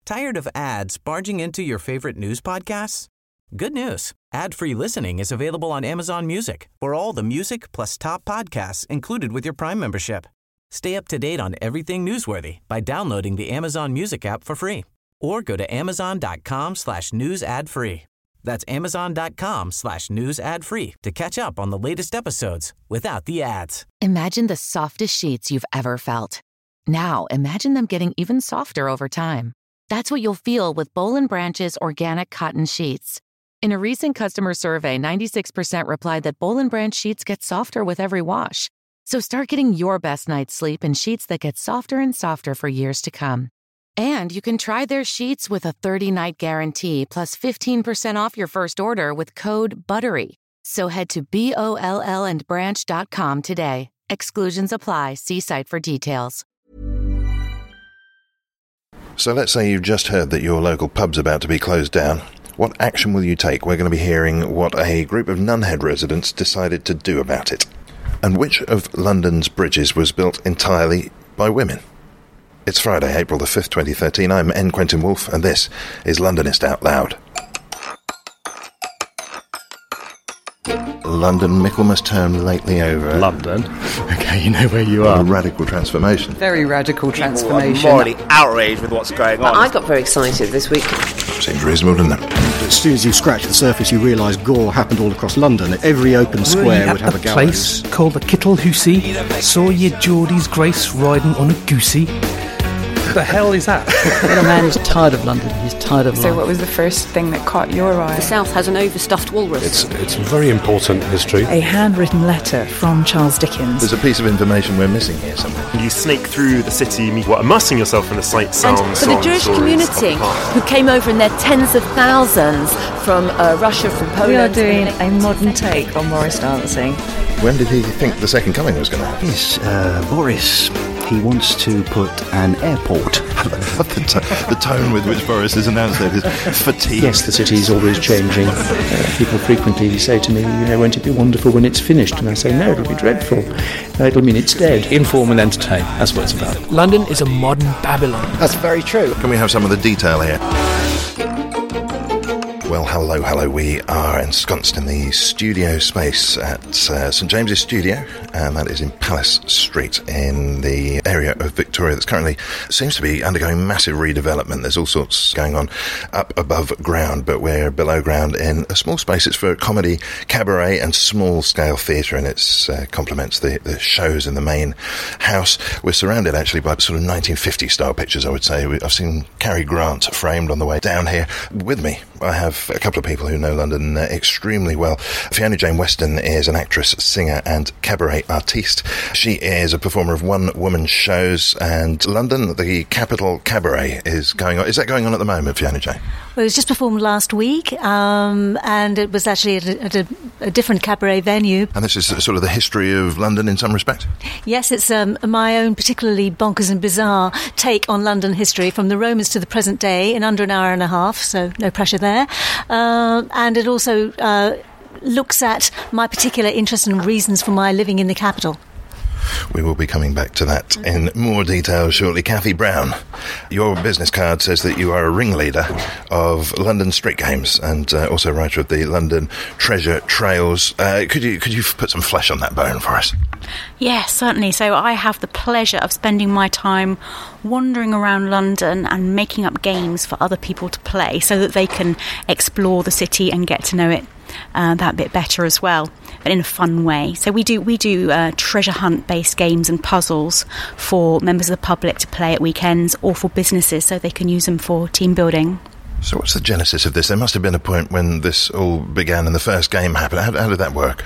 Tired of ads barging into your favorite news podcasts? Good news. Ad-free listening is available on Amazon Music for all the music plus top podcasts included with your Prime membership. Stay up to date on everything newsworthy by downloading the Amazon Music app for free or go to amazon.com/news ad free. That's amazon.com/news ad free to catch up on the latest episodes without the ads. Imagine the softest sheets you've ever felt. Now imagine them getting even softer over time. That's what you'll feel with Boll & Branch's organic cotton sheets. In a recent customer survey, 96% replied that Boll & Branch sheets get softer with every wash. So start getting your best night's sleep in sheets that get softer and softer for years to come. And you can try their sheets with a 30-night guarantee plus 15% off your first order with code BUTTERY. So head to BOLLandbranch.com today. Exclusions apply. See site for details. So let's say you've just heard that your local pub's about to be closed down. What action will you take? We're going to be hearing what a group of Nunhead residents decided to do about it. And which of London's bridges was built entirely by women? It's Friday, April the 5th, 2013. I'm N. Quentin Woolf, and this is Londonist Out Loud. London, Michaelmas term lately over. London? Okay, you know where you are. A radical transformation. Very radical transformation. I'm morally outraged with what's going on. I got very excited this week. Seems reasonable, doesn't it? As soon as you scratch the surface, you realise gore happened all across London. Every open square would have a gallows. Place called the Kittle Hoosey. Saw your Geordie's Grace riding on a goosey. What the hell is that? When a man is tired of London, he's tired of life. So what was the first thing that caught your eye? The South has an overstuffed walrus. It's very important history. A handwritten letter from Charles Dickens. There's a piece of information we're missing here somewhere. You snake through the city, immersing yourself in the sights, sounds, and for the Jewish community who came over in their tens of thousands from Russia, from Poland. We are doing a modern take on Morris dancing. When did he think the Second Coming was going to happen? Yes, Boris. He wants to put an airport. The tone with which Boris has announced that is fatigue. Yes, the city is always changing. People frequently say to me, won't it be wonderful when it's finished? And I say, no, it'll be dreadful. It'll mean it's dead. Inform and entertain. That's what it's about. London is a modern Babylon. That's very true. Can we have some of the detail here? Well, hello. We are ensconced in the studio space at St James's Studio, and that is in Palace Street in the area of Victoria that's currently seems to be undergoing massive redevelopment. There's all sorts going on up above ground, but we're below ground in a small space. It's for comedy, cabaret and small-scale theatre, and it complements the shows in the main house. We're surrounded actually by sort of 1950s-style pictures, I would say. I've seen Cary Grant framed on the way down here. With me, I have a couple of people who know London extremely well. Fiona Jane Weston is an actress, singer and cabaret artiste. She is a performer of one-woman shows, and London, the capital cabaret, is going on. Is that going on at the moment, Fiona Jane? Well, it was just performed last week, and it was actually at a different cabaret venue. And this is sort of the history of London in some respect? Yes, it's my own particularly bonkers and bizarre take on London history from the Romans to the present day in under an hour and a half, so no pressure there. And it also looks at my particular interest and reasons for my living in the capital. We will be coming back to that in more detail shortly. Kathy Brown, your business card says that you are a ringleader of London street games and also writer of the London Treasure Trails. Could you put some flesh on that bone for us? Yes, certainly. So I have the pleasure of spending my time wandering around London and making up games for other people to play so that they can explore the city and get to know it that bit better as well, but in a fun way. So we do treasure hunt based games and puzzles for members of the public to play at weekends or for businesses so they can use them for team building. So what's the genesis of this? There must have been a point when this all began and the first game happened. How did that work?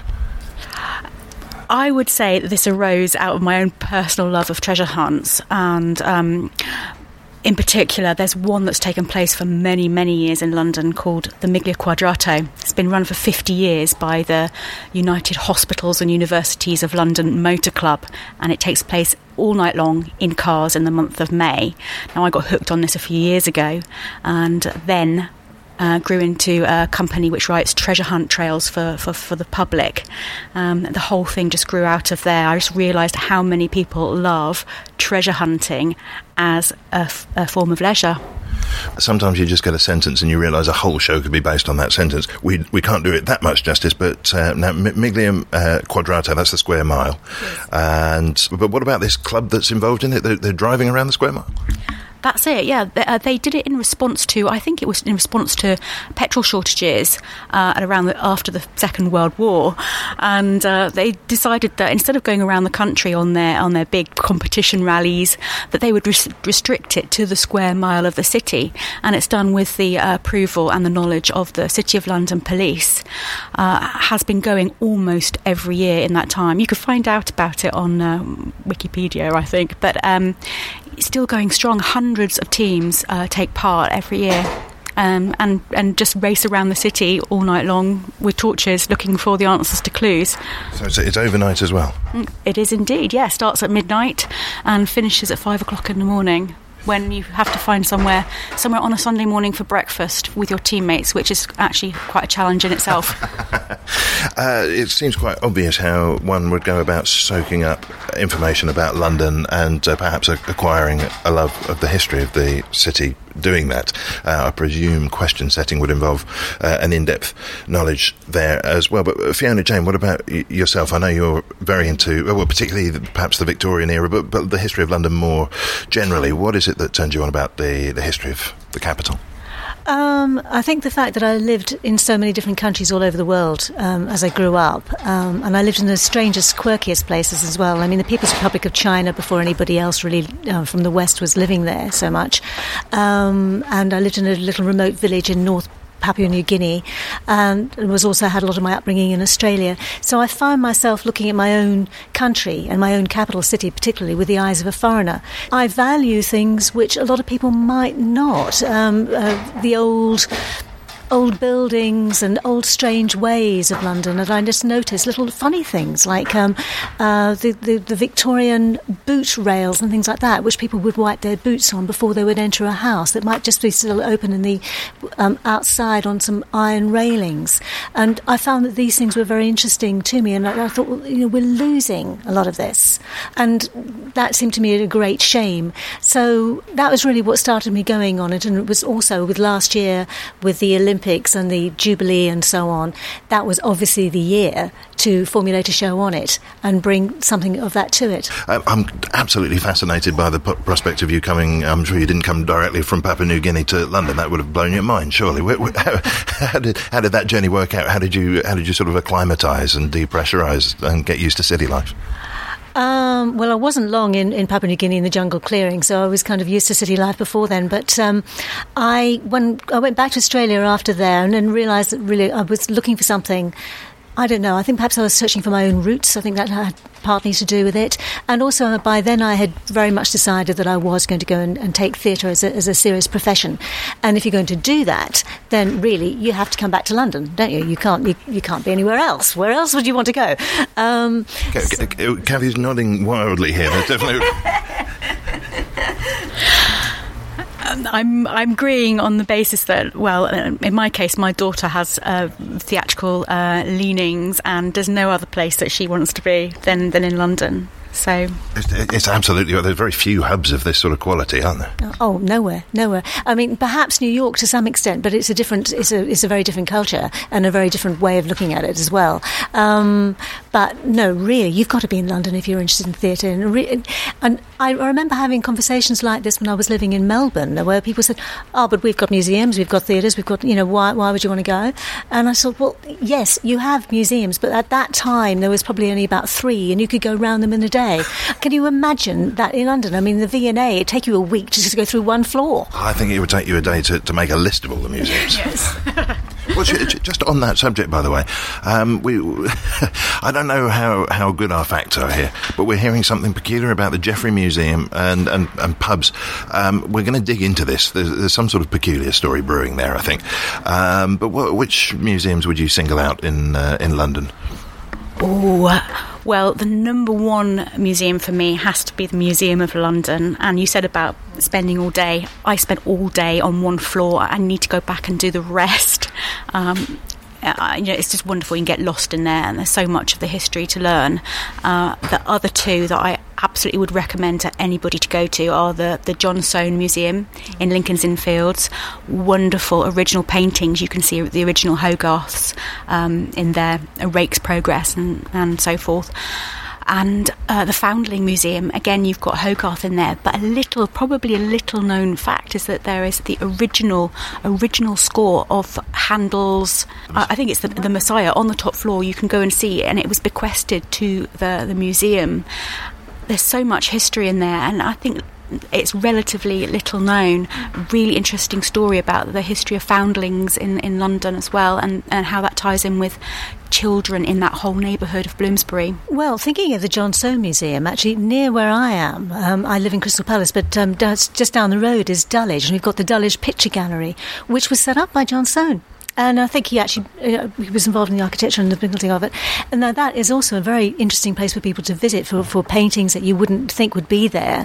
I would say that this arose out of my own personal love of treasure hunts, and in particular, there's one that's taken place for many, many years in London called the Miglia Quadrato. It's been run for 50 years by the United Hospitals and Universities of London Motor Club, and it takes place all night long in cars in the month of May. Now, I got hooked on this a few years ago, and then grew into a company which writes treasure hunt trails for the public. The whole thing just grew out of there. I just realised how many people love treasure hunting as a form of leisure. Sometimes you just get a sentence and you realise a whole show could be based on that sentence. We can't do it that much justice, but now Miglium Quadrato, that's the square mile. Yes. But what about this club that's involved in it? They're driving around the square mile? That's it, yeah. They did it in response to, I think it was in response to petrol shortages after the Second World War. And they decided that instead of going around the country on their big competition rallies, that they would restrict it to the square mile of the city. And it's done with the approval and the knowledge of the City of London Police. Has been going almost every year in that time. You could find out about it on Wikipedia, I think. But still going strong. Hundreds of teams take part every year and just race around the city all night long with torches looking for the answers to clues. So it's overnight as well? It is indeed, yeah. Starts at midnight and finishes at 5 o'clock in the morning, when you have to find somewhere on a Sunday morning for breakfast with your teammates, which is actually quite a challenge in itself. It seems quite obvious how one would go about soaking up information about London and perhaps acquiring a love of the history of the city doing that. I presume question setting would involve an in-depth knowledge there as well. But Fiona Jane, what about yourself? I know you're very into, well, particularly perhaps the Victorian era, but the history of London more generally. What is it that turns you on about the history of the capital? I think the fact that I lived in so many different countries all over the world as I grew up, and I lived in the strangest, quirkiest places as well. I mean, the People's Republic of China before anybody else really from the West was living there so much. And I lived in a little remote village in North Papua New Guinea, and had a lot of my upbringing in Australia. So I found myself looking at my own country and my own capital city, particularly with the eyes of a foreigner. I value things which a lot of people might not. The old buildings and old strange ways of London, and I just noticed little funny things like the Victorian boot rails and things like that, which people would wipe their boots on before they would enter a house that might just be still open in the outside on some iron railings. And I found that these things were very interesting to me, and I thought, well, we're losing a lot of this, and that seemed to me a great shame. So that was really what started me going on it, and it was also with last year with the Olympics and the Jubilee and so on. That was obviously the year to formulate a show on it and bring something of that to it. I'm absolutely fascinated by the prospect of you coming. I'm sure you didn't come directly from Papua New Guinea to London. That would have blown your mind, surely. How did that journey work out? How did you sort of acclimatise and depressurise and get used to city life? Well, I wasn't long in Papua New Guinea in the jungle clearing, so I was kind of used to city life before then. But when I went back to Australia after there and then realised that really I was looking for something, I don't know, I think perhaps I was searching for my own roots. I think that had partly to do with it. And also by then I had very much decided that I was going to go and take theatre as a serious profession. And if you're going to do that, then really you have to come back to London, don't you? You can't be anywhere else. Where else would you want to go? Kathy's nodding wildly here. There's definitely... I'm agreeing on the basis that, well, in my case, my daughter has theatrical leanings, and there's no other place that she wants to be than in London. So it's absolutely. There's very few hubs of this sort of quality, aren't there? Oh, nowhere. I mean, perhaps New York to some extent, but it's a very different culture and a very different way of looking at it as well. But no, really, you've got to be in London if you're interested in theatre. And I remember having conversations like this when I was living in Melbourne, where people said, "Oh, but we've got museums, we've got theatres, we've got, why would you want to go?" And I thought, well, yes, you have museums, but at that time there was probably only about 3, and you could go round them in a day. Can you imagine that in London? I mean, the V&A, it'd take you a week to just go through one floor. I think it would take you a day to make a list of all the museums. Yes. Well, just on that subject, by the way, I don't know how good our facts are here, but we're hearing something peculiar about the Jeffrey Museum and pubs. We're going to dig into this. There's some sort of peculiar story brewing there, I think. But which museums would you single out in London? Well, the number one museum for me has to be the Museum of London. And you said about spending all day. I spent all day on one floor. I need to go back and do the rest. It's just wonderful. You can get lost in there, and there's so much of the history to learn. The other two that I absolutely would recommend to anybody to go to are the John Soane Museum in Lincoln's Inn Fields. Wonderful original paintings. You can see the original Hogarths in there, a Rake's Progress and so forth. And the Foundling Museum, again, you've got Hogarth in there, but probably a little known fact is that there is the original score of Handel's, I think it's the Messiah, on the top floor. You can go and see it, and it was bequested to the museum. There's so much history in there, and I think it's relatively little known. Really interesting story about the history of foundlings in London as well, and how that ties in with children in that whole neighbourhood of Bloomsbury. Well, thinking of the John Soane Museum, actually near where I am, I live in Crystal Palace, but just down the road is Dulwich, and we've got the Dulwich Picture Gallery, which was set up by John Soane. And I think he actually he was involved in the architecture and the building of it. And now that is also a very interesting place for people to visit for paintings that you wouldn't think would be there.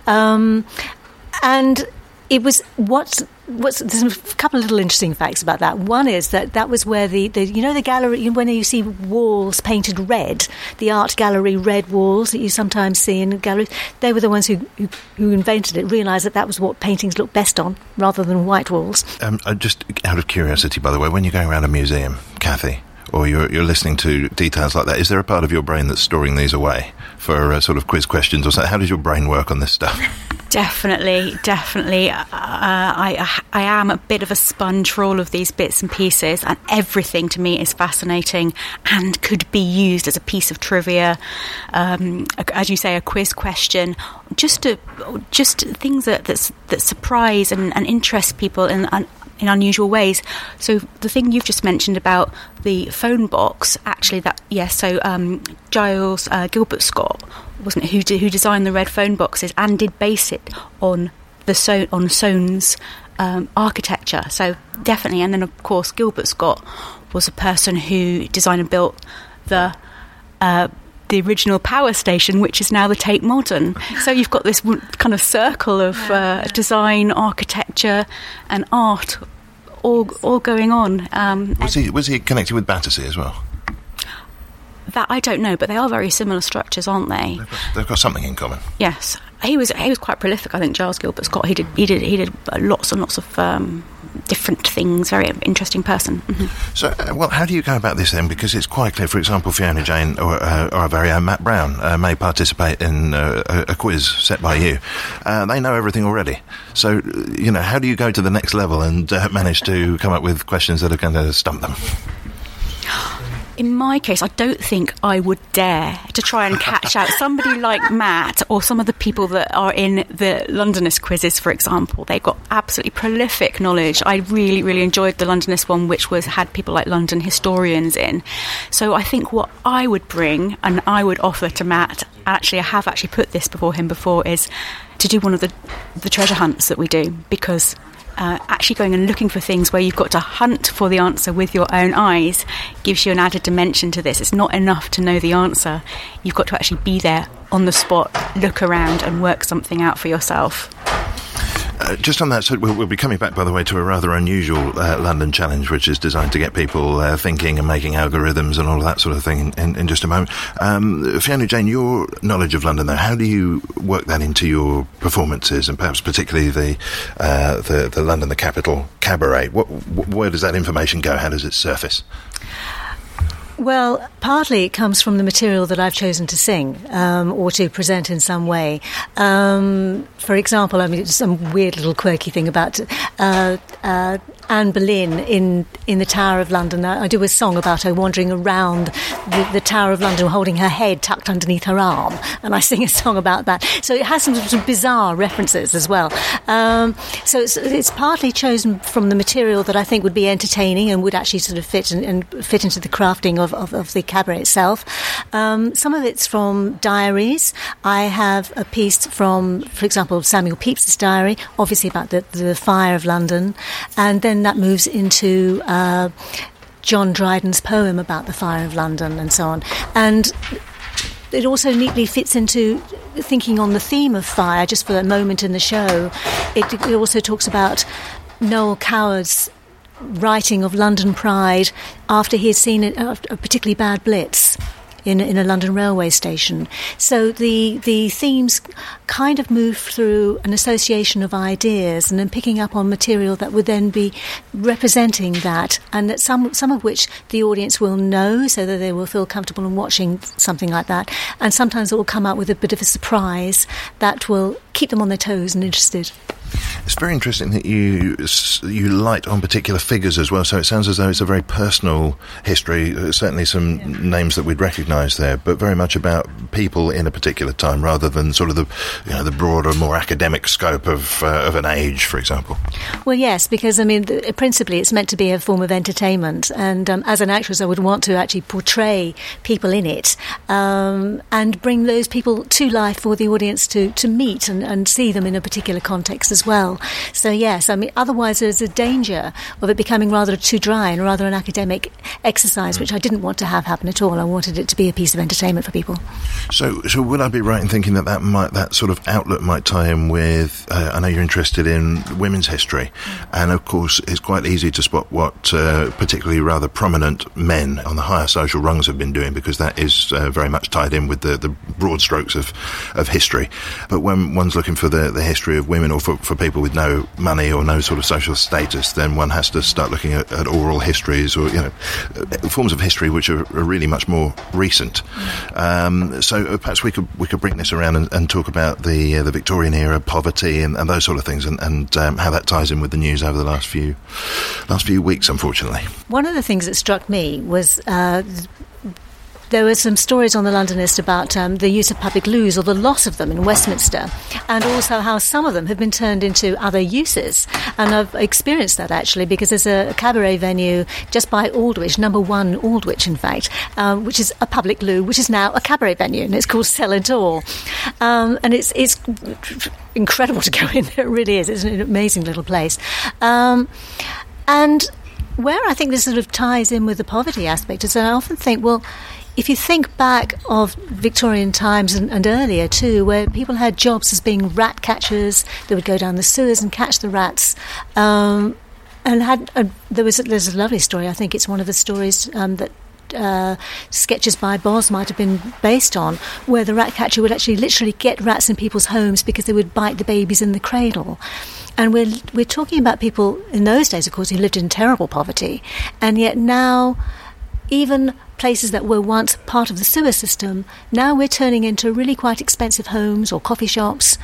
And it was there's a couple of little interesting facts about that. One is that was where the gallery, when you see walls painted red, the art gallery red walls that you sometimes see in galleries, they were the ones who invented it, realised that was what paintings look best on, rather than white walls. Just out of curiosity, by the way, when you're going around a museum, Kathy, or you're listening to details like that, is there a part of your brain that's storing these away for sort of quiz questions or something? How does your brain work on this stuff? Definitely. I am a bit of a sponge for all of these bits and pieces, and everything to me is fascinating and could be used as a piece of trivia, as you say, a quiz question, just things that surprise and interest people in unusual ways. So the thing you've just mentioned about the phone box, actually, Giles Gilbert Scott, wasn't it, who designed the red phone boxes and did base it on Soane's architecture. So definitely. And then of course Gilbert Scott was a person who designed and built the original power station, which is now the Tate Modern. So you've got this kind of circle of design, architecture and art all going on. Was he connected with Battersea as well? That I don't know, but they are very similar structures, aren't they? They've got something in common. Yes, he was quite prolific. I think Giles Gilbert Scott. He did lots and lots of different things. Very interesting person. Mm-hmm. So, how do you go about this then? Because it's quite clear. For example, Fiona Jane or our very own Matt Brown may participate in a quiz set by you. They know everything already. So, how do you go to the next level and manage to come up with questions that are going to stump them? In my case, I don't think I would dare to try and catch out somebody like Matt or some of the people that are in the Londonist quizzes, for example. They've got absolutely prolific knowledge. I really, really enjoyed the Londonist one, which had people like London historians in. So I think what I would bring and I would offer to Matt, actually I have put this before him before, is to do one of the treasure hunts that we do, because actually going and looking for things where you've got to hunt for the answer with your own eyes gives you an added dimension to this. It's not enough to know the answer. You've got to actually be there on the spot, look around and work something out for yourself. Just on that, so we'll be coming back, by the way, to a rather unusual London challenge, which is designed to get people thinking and making algorithms and all of that sort of thing in just a moment. Fiona Jane, your knowledge of London, though, how do you work that into your performances, and perhaps particularly the London, the Capital Cabaret? Where does that information go? How does it surface? Well, partly it comes from the material that I've chosen to sing or to present in some way. For example, some weird little quirky thing about Anne Boleyn in the Tower of London. I do a song about her wandering around the Tower of London holding her head tucked underneath her arm, and I sing a song about that. So it has some sort of bizarre references as well. So it's partly chosen from the material that I think would be entertaining and would actually sort of fit into the crafting of the cabaret itself. Some of it's from diaries. I have a piece from, for example, Samuel Pepys's diary, obviously about the fire of London, and then that moves into John Dryden's poem about the fire of London and so on. And it also neatly fits into thinking on the theme of fire, just for a moment in the show. It also talks about Noel Coward's writing of London Pride after he had seen a particularly bad blitz in a London railway station. So the themes kind of move through an association of ideas and then picking up on material that would then be representing that, and that some of which the audience will know, so that they will feel comfortable in watching something like that, and sometimes it will come out with a bit of a surprise that will keep them on their toes and interested. It's very interesting that you light on particular figures as well, so it sounds as though it's a very personal history. There's certainly some names that we'd recognise there, but very much about people in a particular time rather than sort of the broader, more academic scope of an age, for example. Well, yes, because, I mean, principally it's meant to be a form of entertainment, and as an actress I would want to actually portray people in it and bring those people to life for the audience to meet and see them in a particular context as well. So yes, I mean, otherwise there's a danger of it becoming rather too dry and rather an academic exercise, which I didn't want to have happen at all. I wanted it to be a piece of entertainment for people. So would I be right in thinking that sort of outlet might tie in with, I know you're interested in women's history, and of course it's quite easy to spot what particularly rather prominent men on the higher social rungs have been doing, because that is very much tied in with the broad strokes of history. But when one's looking for the history of women, or for people with no money or no sort of social status, then one has to start looking at oral histories, or forms of history which are really much more recent. So perhaps we could bring this around and talk about the Victorian era poverty and those sort of things, and how that ties in with the news over the last few weeks, unfortunately. One of the things that struck me was there were some stories on the Londonist about the use of public loos, or the loss of them in Westminster, and also how some of them have been turned into other uses. And I've experienced that, actually, because there's a cabaret venue just by Aldwych, number 1 Aldwych, in fact, which is a public loo, which is now a cabaret venue, and it's called Cell and Door. And it's incredible to go in there, it really is. It's an amazing little place. And where I think this sort of ties in with the poverty aspect is that I often think, well, if you think back of Victorian times and earlier too, where people had jobs as being rat catchers, they would go down the sewers and catch the rats. And there's a lovely story. I think it's one of the stories that sketches by Boz might have been based on, where the rat catcher would actually literally get rats in people's homes because they would bite the babies in the cradle. And we're talking about people in those days, of course, who lived in terrible poverty, and yet now even places that were once part of the sewer system, now we're turning into really quite expensive homes or coffee shops.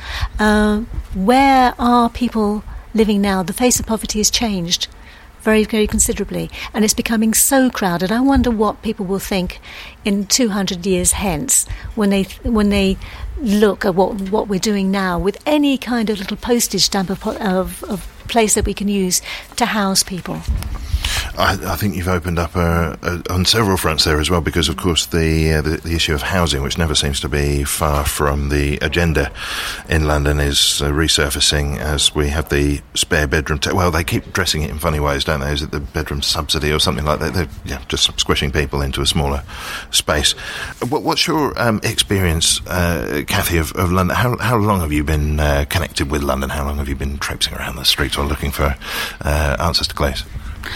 Where are people living now? The face of poverty has changed very, very considerably, and it's becoming so crowded. I wonder what people will think in 200 years hence when they look at what we're doing now with any kind of little postage stamp of place that we can use to house people. I think you've opened up on several fronts there as well, because of course the issue of housing, which never seems to be far from the agenda in London, is resurfacing as we have the spare bedroom. Well, they keep dressing it in funny ways, don't they? Is it the bedroom subsidy or something like that? They're just squishing people into a smaller space. What's your experience, Kathy, of London? How long have you been connected with London? How long have you been traipsing around the streets or looking for answers to clues?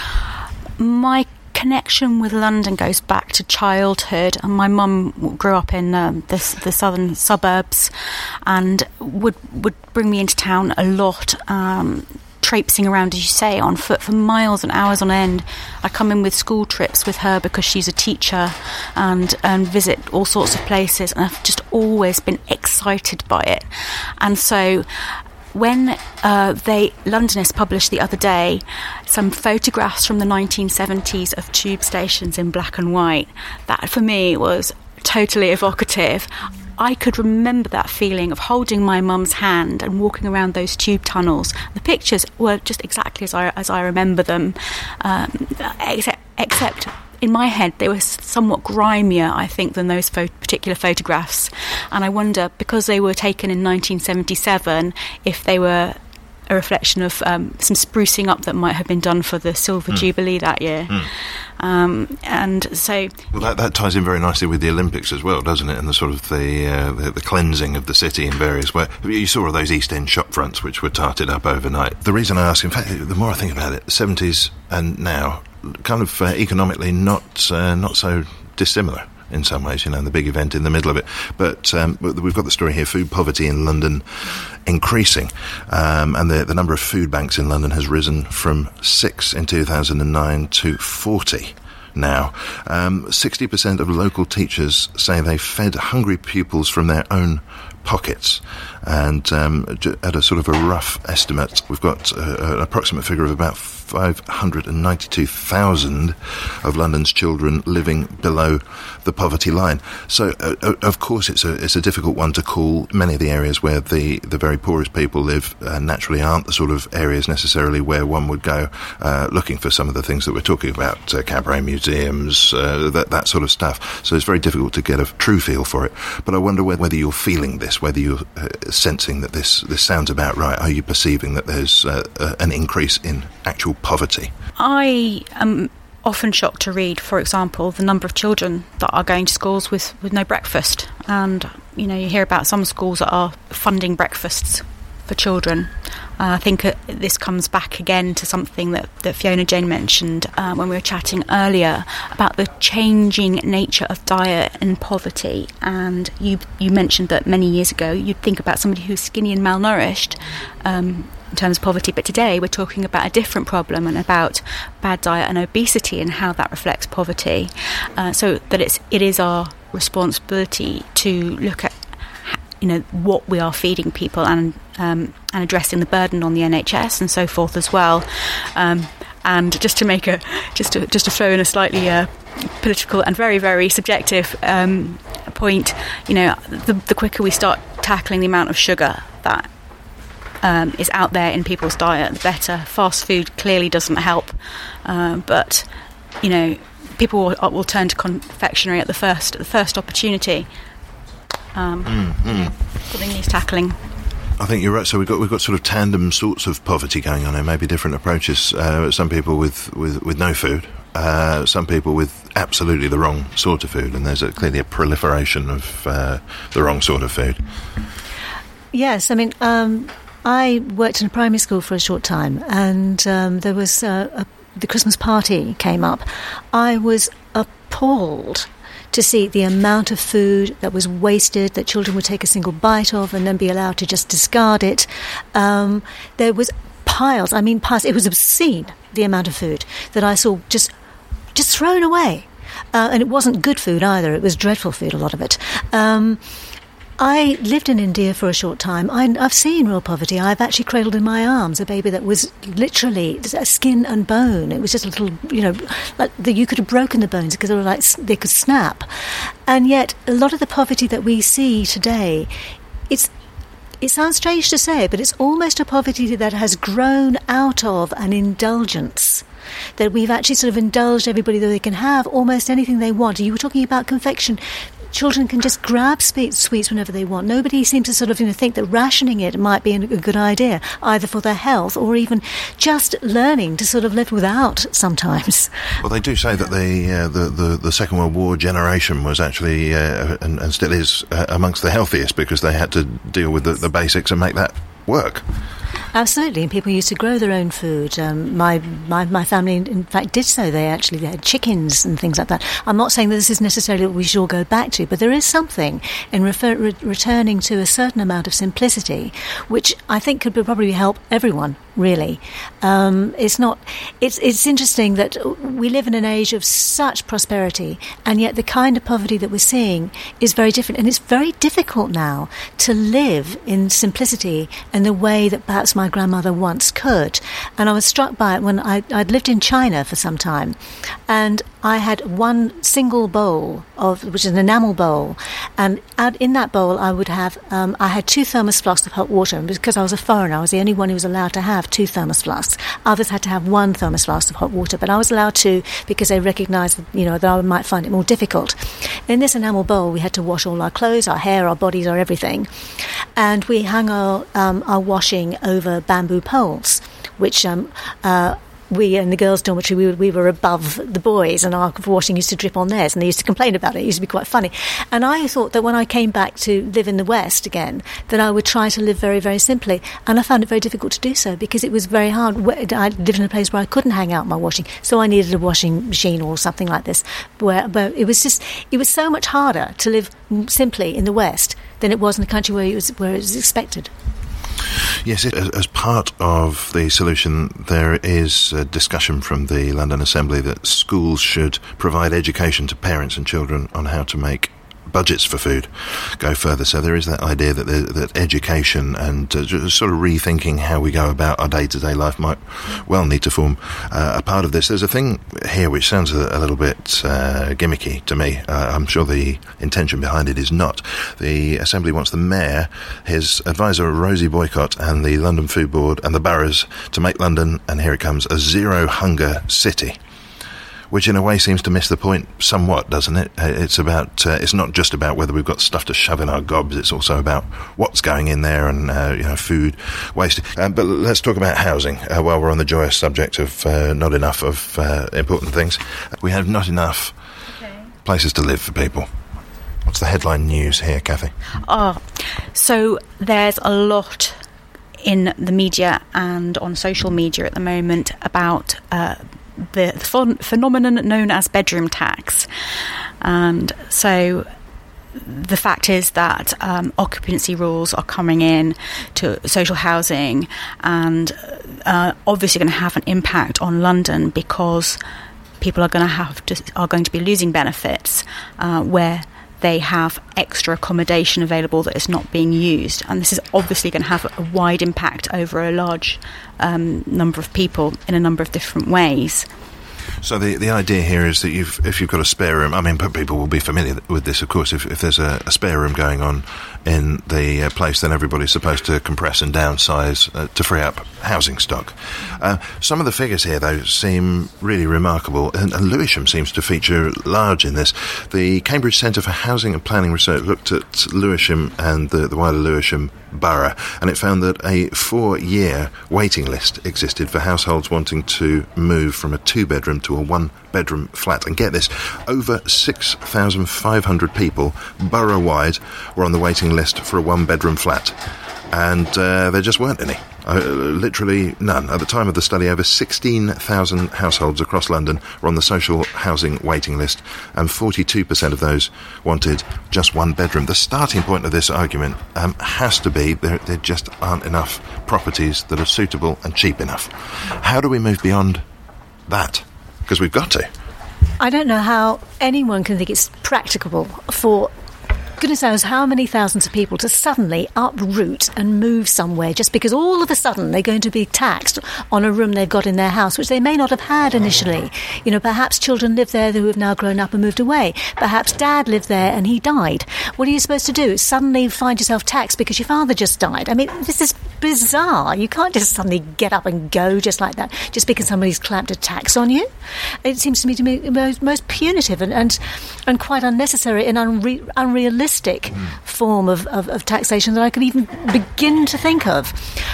My connection with London goes back to childhood, and my mum grew up in the southern suburbs and would bring me into town a lot, traipsing around, as you say, on foot for miles and hours on end. I come in with school trips with her because she's a teacher, and visit all sorts of places, and I've just always been excited by it. And so when Londonist published the other day some photographs from the 1970s of tube stations in black and white, that for me was totally evocative. I could remember that feeling of holding my mum's hand and walking around those tube tunnels. The pictures were just exactly as I remember them, except in my head they were somewhat grimier, I think, than those particular photographs. And I wonder, because they were taken in 1977, if they were a reflection of some sprucing up that might have been done for the Silver Jubilee that year. And so... Well, that ties in very nicely with the Olympics as well, doesn't it? And the sort of the cleansing of the city in various ways. You saw all those East End shop fronts which were tarted up overnight. The reason I ask, in fact, the more I think about it, the 70s and now, kind of economically not so dissimilar in some ways, you know, the big event in the middle of it. But we've got the story here, food poverty in London increasing. And the number of food banks in London has risen from 6 in 2009 to 40 now. 60% of local teachers say they fed hungry pupils from their own pockets. And at a sort of a rough estimate, we've got an approximate figure of about 592,000 of London's children living below the poverty line. So, of course, it's a difficult one to call. Many of the areas where the very poorest people live naturally aren't the sort of areas necessarily where one would go looking for some of the things that we're talking about, cabaret museums, that sort of stuff. So it's very difficult to get a true feel for it. But I wonder whether you're feeling this, whether you're sensing that this sounds about right. Are you perceiving that there's an increase in actual poverty? I am often shocked to read, for example, the number of children that are going to schools with no breakfast. And, you know, you hear about some schools that are funding breakfasts for children. I think this comes back again to something that Fiona Jane mentioned when we were chatting earlier about the changing nature of diet and poverty. And you mentioned that many years ago you'd think about somebody who's skinny and malnourished in terms of poverty, but today we're talking about a different problem and about bad diet and obesity and how that reflects poverty. So that it is our responsibility to look at, you know, what we are feeding people and addressing the burden on the NHS and so forth as well. And just to make just to throw in a slightly political and very, very subjective point, you know, the quicker we start tackling the amount of sugar that is out there in people's diet, the better. Fast food clearly doesn't help, but you know, people will turn to confectionery at the first opportunity. Something needs tackling. I think you're right. So we've got sort of tandem sorts of poverty going on, and maybe different approaches. Some people with no food, some people with absolutely the wrong sort of food, and there's clearly a proliferation of the wrong sort of food. Yes, I mean, I worked in a primary school for a short time, and there was the Christmas party came up. I was appalled to see the amount of food that was wasted, that children would take a single bite of and then be allowed to just discard it. There was piles. It was obscene, the amount of food that I saw just thrown away. And it wasn't good food either. It was dreadful food, a lot of it. I lived in India for a short time. I've seen real poverty. I've actually cradled in my arms a baby that was literally skin and bone. It was just a little, you know, like you could have broken the bones because they could snap. And yet, a lot of the poverty that we see today, it sounds strange to say, but it's almost a poverty that has grown out of an indulgence. That we've actually sort of indulged everybody that they can have almost anything they want. You were talking about confection. Children can just grab sweets whenever they want. Nobody seems to sort of think that rationing it might be a good idea, either for their health or even just learning to sort of live without sometimes. Well, they do say that the Second World War generation was actually, and still is, amongst the healthiest because they had to deal with the basics and make that work. Absolutely, and people used to grow their own food. My family, in fact, did so. They had chickens and things like that. I'm not saying that this is necessarily what we should all go back to, but there is something in returning to a certain amount of simplicity, which I think could probably help everyone, really. It's interesting that we live in an age of such prosperity, and yet the kind of poverty that we're seeing is very different. And it's very difficult now to live in simplicity in the way that perhaps my grandmother once could. And I was struck by it when I'd lived in China for some time, and I had one single bowl which is an enamel bowl, and in that bowl I would have I had 2 thermos flasks of hot water, and because I was a foreigner I was the only one who was allowed to have 2 thermos flasks. Others had to have 1 thermos flask of hot water, but I was allowed 2 because they recognised that I might find it more difficult. In this enamel bowl we had to wash all our clothes, our hair, our bodies, our everything, and we hung our washing over bamboo poles, which we in the girls' dormitory, we were above the boys, and our washing used to drip on theirs, and they used to complain about it. It used to be quite funny. And I thought that when I came back to live in the West again, that I would try to live very, very simply. And I found it very difficult to do so because it was very hard. I lived in a place where I couldn't hang out my washing, so I needed a washing machine or something like this, where it was so much harder to live simply in the West than it was in a country where it was expected. Yes, as part of the solution, there is a discussion from the London Assembly that schools should provide education to parents and children on how to make budgets for food go further. So there is that idea that education and sort of rethinking how we go about our day-to-day life might well need to form a part of this. There's a thing here which sounds a little bit gimmicky to me. I'm sure the intention behind it is not. The Assembly wants the Mayor, his advisor Rosie Boycott, and the London Food Board and the boroughs to make London, and here it comes, a zero hunger city. Which in a way seems to miss the point somewhat, doesn't it? It's about it's not just about whether we've got stuff to shove in our gobs. It's also about what's going in there and food waste. But let's talk about housing while we're on the joyous subject of not enough of important things. We have not enough places to live for people. What's the headline news here, Kathy? So there's a lot in the media and on social media at the moment about the phenomenon known as bedroom tax. And so the fact is that occupancy rules are coming in to social housing and obviously going to have an impact on London because people are going to be losing benefits where they have extra accommodation available that is not being used, and this is obviously going to have a wide impact over a large number of people in a number of different ways. So the idea here is that if you've got a spare room, I mean, people will be familiar with this, of course. If there's a spare room going on in the place, then everybody's supposed to compress and downsize to free up housing stock. Some of the figures here, though, seem really remarkable, and Lewisham seems to feature large in this. The Cambridge Centre for Housing and Planning Research looked at Lewisham and the wider Lewisham borough, and it found that a 4-year waiting list existed for households wanting to move from a 2-bedroom to a 1-bedroom flat. And get this, over 6,500 people borough-wide were on the waiting list for a 1-bedroom flat. And there just weren't any. Literally none. At the time of the study, over 16,000 households across London were on the social housing waiting list, and 42% of those wanted just 1 bedroom. The starting point of this argument has to be there just aren't enough properties that are suitable and cheap enough. How do we move beyond that? Because we've got to. I don't know how anyone can think it's practicable for goodness knows how many thousands of people to suddenly uproot and move somewhere just because all of a sudden they're going to be taxed on a room they've got in their house, which they may not have had initially. You know, perhaps children live there who have now grown up and moved away. Perhaps dad lived there and he died. What are you supposed to do? Suddenly find yourself taxed because your father just died? I mean, this is bizarre. You can't just suddenly get up and go just like that, just because somebody's clamped a tax on you. It seems to me most punitive and quite unnecessary and unrealistic form of taxation that I can even begin to think of.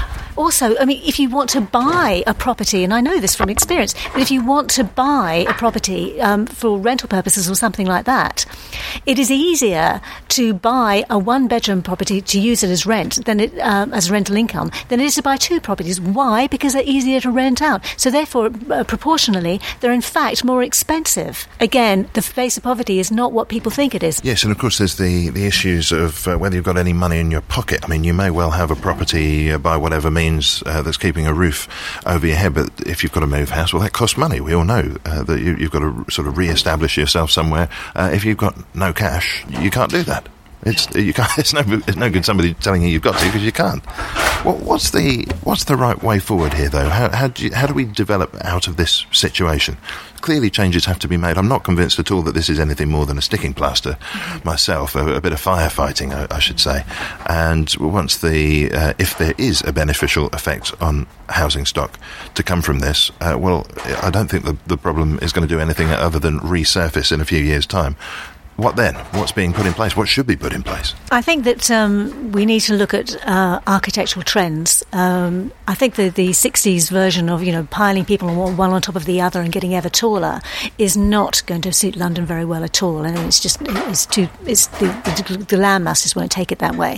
Also, I mean, if you want to buy a property, and I know this from experience, but if you want to buy a property for rental purposes or something like that, it is easier to buy a 1-bedroom property to use it as rent than as rental income than it is to buy 2 properties. Why? Because they're easier to rent out. So therefore, proportionally, they're in fact more expensive. Again, the face of poverty is not what people think it is. Yes, and of course there's the issues of whether you've got any money in your pocket. I mean, you may well have a property by whatever means that's keeping a roof over your head, but if you've got to move house, well, that costs money. We all know that you've got to sort of re-establish yourself somewhere. If you've got no cash, you can't do that. It's no good somebody telling you you've got to, because you can't. What's the right way forward here, though? How do we develop out of this situation? Clearly, changes have to be made. I'm not convinced at all that this is anything more than a sticking plaster myself, a bit of firefighting, I should say. And once if there is a beneficial effect on housing stock to come from this, well, I don't think the problem is going to do anything other than resurface in a few years' time. what then? What's being put in place? What should be put in place? I think that we need to look at architectural trends. I think the 60s version of, piling people one on top of the other and getting ever taller is not going to suit London very well at all. I think the land masses won't take it that way.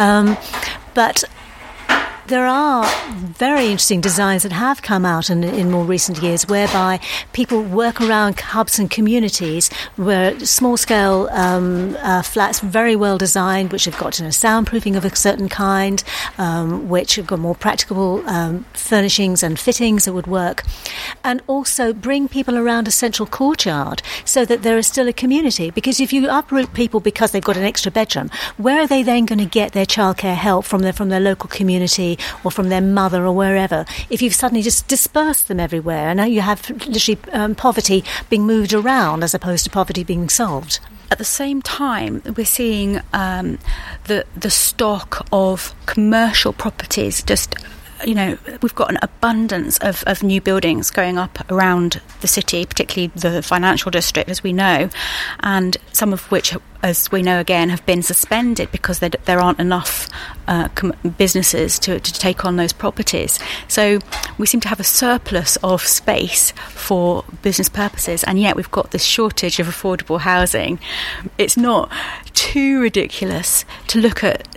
But there are very interesting designs that have come out in more recent years whereby people work around hubs and communities where small-scale flats, very well designed, which have got soundproofing of a certain kind, which have got more practical furnishings and fittings that would work, and also bring people around a central courtyard so that there is still a community. Because if you uproot people because they've got an extra bedroom, where are they then going to get their childcare help from their local community or from their mother or wherever, if you've suddenly just dispersed them everywhere? And now you have literally poverty being moved around as opposed to poverty being solved. At the same time, we're seeing the stock of commercial properties just... we've got an abundance of new buildings going up around the city, particularly the financial district, as we know, and some of which, as we know again, have been suspended because there aren't enough businesses to take on those properties. So we seem to have a surplus of space for business purposes, and yet we've got this shortage of affordable housing. It's not too ridiculous to look at,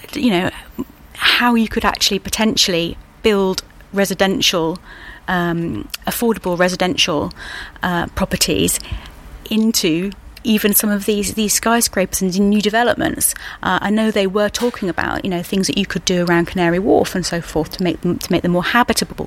how you could actually potentially build residential, affordable residential properties into even some of these skyscrapers and new developments. I know they were talking about things that you could do around Canary Wharf and so forth to make them more habitable.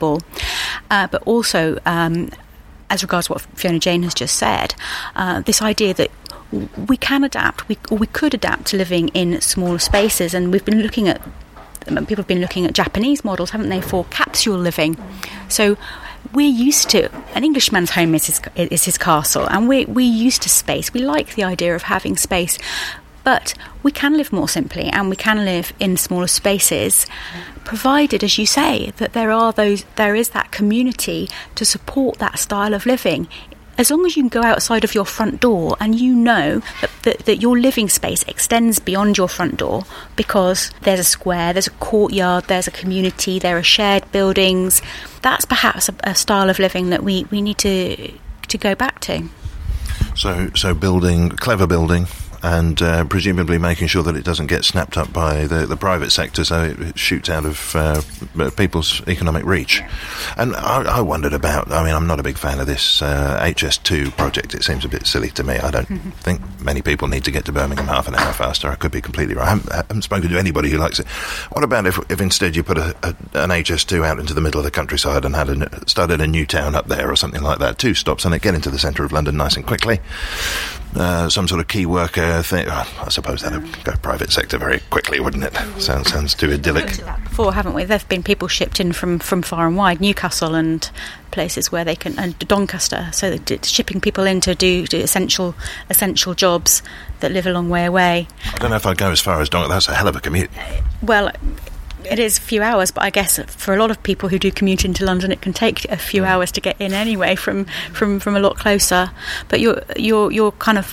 But also, as regards what Fiona Jane has just said, this idea that we can adapt, we could adapt to living in smaller spaces, and we've been looking at. People have been looking at Japanese models, haven't they, for capsule living. So we're used to, an Englishman's home is his castle, and we're used to space. We like the idea of having space, but we can live more simply, and we can live in smaller spaces, provided, as you say, that there is that community to support that style of living. As long as you can go outside of your front door and you know that your living space extends beyond your front door, because there's a square, there's a courtyard, there's a community, there are shared buildings, that's perhaps a style of living that we need to go back to. So clever building, and presumably making sure that it doesn't get snapped up by the private sector, so it shoots out of people's economic reach. And I wondered about, I'm not a big fan of this HS2 project. It seems a bit silly to me. I don't think many people need to get to Birmingham half an hour faster. I could be completely right. I haven't spoken to anybody who likes it. What about if instead you put an HS2 out into the middle of the countryside and started a new town up there or something like that? 2 stops on it, get into the centre of London nice and quickly. Some sort of key worker thing. I suppose that would go private sector very quickly, wouldn't it? Sounds too idyllic. We've that before, haven't we? There have been people shipped in from far and wide, Newcastle and places where they can, and Doncaster, so that shipping people in to do essential jobs that live a long way away. I don't know if I'd go as far as Doncaster. That's a hell of a commute. Well, it is a few hours, but I guess for a lot of people who do commute into London, it can take a few hours to get in anyway from a lot closer. But you're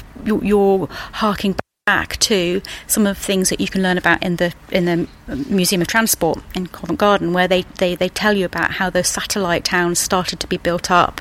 harking back to some of the things that you can learn about in the Museum of Transport in Covent Garden, where they tell you about how those satellite towns started to be built up,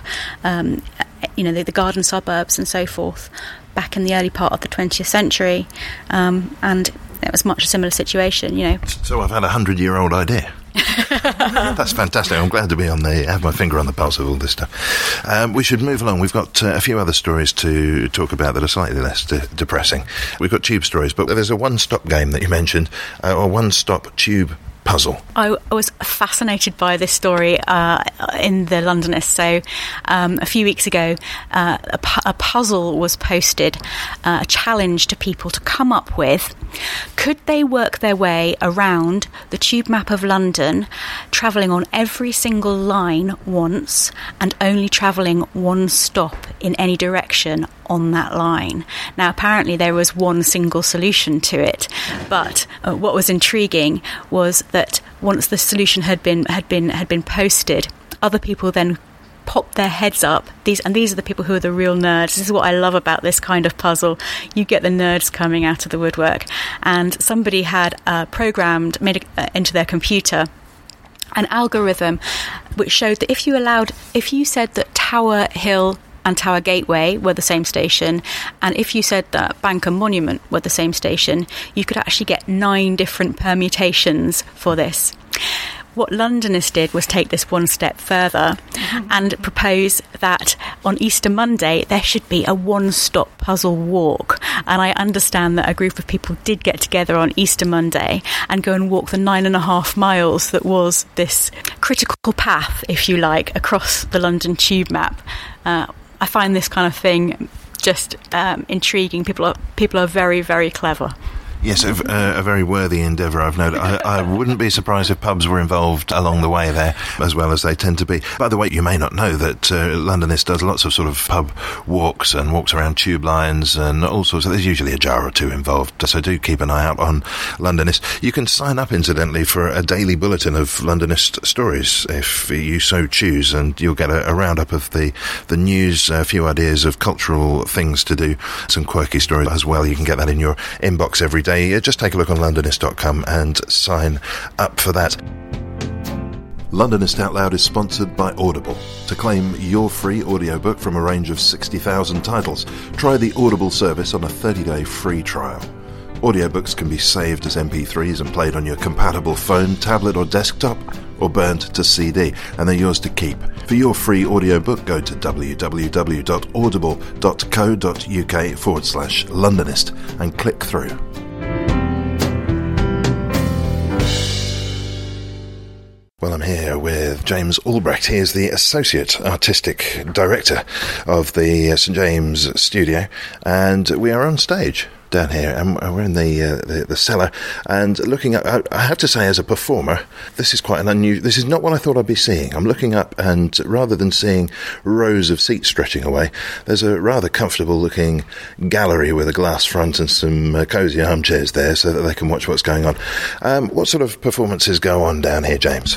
the garden suburbs and so forth, back in the early part of the 20th century, and it was much a similar situation, So I've had a 100-year-old idea. That's fantastic. I'm glad to have my finger on the pulse of all this stuff. We should move along. We've got a few other stories to talk about that are slightly less depressing. We've got tube stories, but there's a one-stop game that you mentioned, or one-stop tube puzzle. I was fascinated by this story in the Londonist. So a few weeks ago, a puzzle was posted, a challenge to people to come up with, could they work their way around the tube map of London, travelling on every single line once and only travelling one stop in any direction on that line. Now, apparently there was one single solution to it, but what was intriguing was that once the solution had been posted, other people then pop their heads up. These are the people who are the real nerds. This is what I love about this kind of puzzle. You get the nerds coming out of the woodwork. And somebody had made into their computer an algorithm which showed that if you said that Tower Hill and Tower Gateway were the same station, and if you said that Bank and Monument were the same station, you could actually get 9 different permutations for this. What Londonist did was take this one step further and propose that on Easter Monday there should be a one-stop puzzle walk. And I understand that a group of people did get together on Easter Monday and go and walk the 9.5 miles that was this critical path, if you like, across the London tube map. I find this kind of thing just intriguing. People are very, very clever. Yes, a very worthy endeavour, I've noted. I wouldn't be surprised if pubs were involved along the way there, as well as they tend to be. By the way, you may not know that Londonist does lots of sort of pub walks and walks around tube lines and all sorts. There's usually a jar or two involved, so do keep an eye out on Londonist. You can sign up, incidentally, for a daily bulletin of Londonist stories, if you so choose, and you'll get a roundup of the news, a few ideas of cultural things to do, some quirky stories as well. You can get that in your inbox every day. Just take a look on londonist.com and sign up for that. Londonist Out Loud is sponsored by Audible. To claim your free audiobook from a range of 60,000 titles, try the Audible service on a 30-day free trial. Audiobooks can be saved as MP3s and played on your compatible phone, tablet or desktop, or burned to CD, and they're yours to keep. For your free audiobook, go to www.audible.co.uk/Londonist and click through. Well, I'm here with James Albrecht. He is the Associate Artistic Director of the St James Studio, and we are on stage down here, and we're in the cellar, and looking up. I have to say, as a performer, this is quite an unusual. This is not what I thought I'd be seeing. I'm looking up, and rather than seeing rows of seats stretching away, there's a rather comfortable-looking gallery with a glass front and some cosy armchairs there, so that they can watch what's going on. What sort of performances go on down here, James?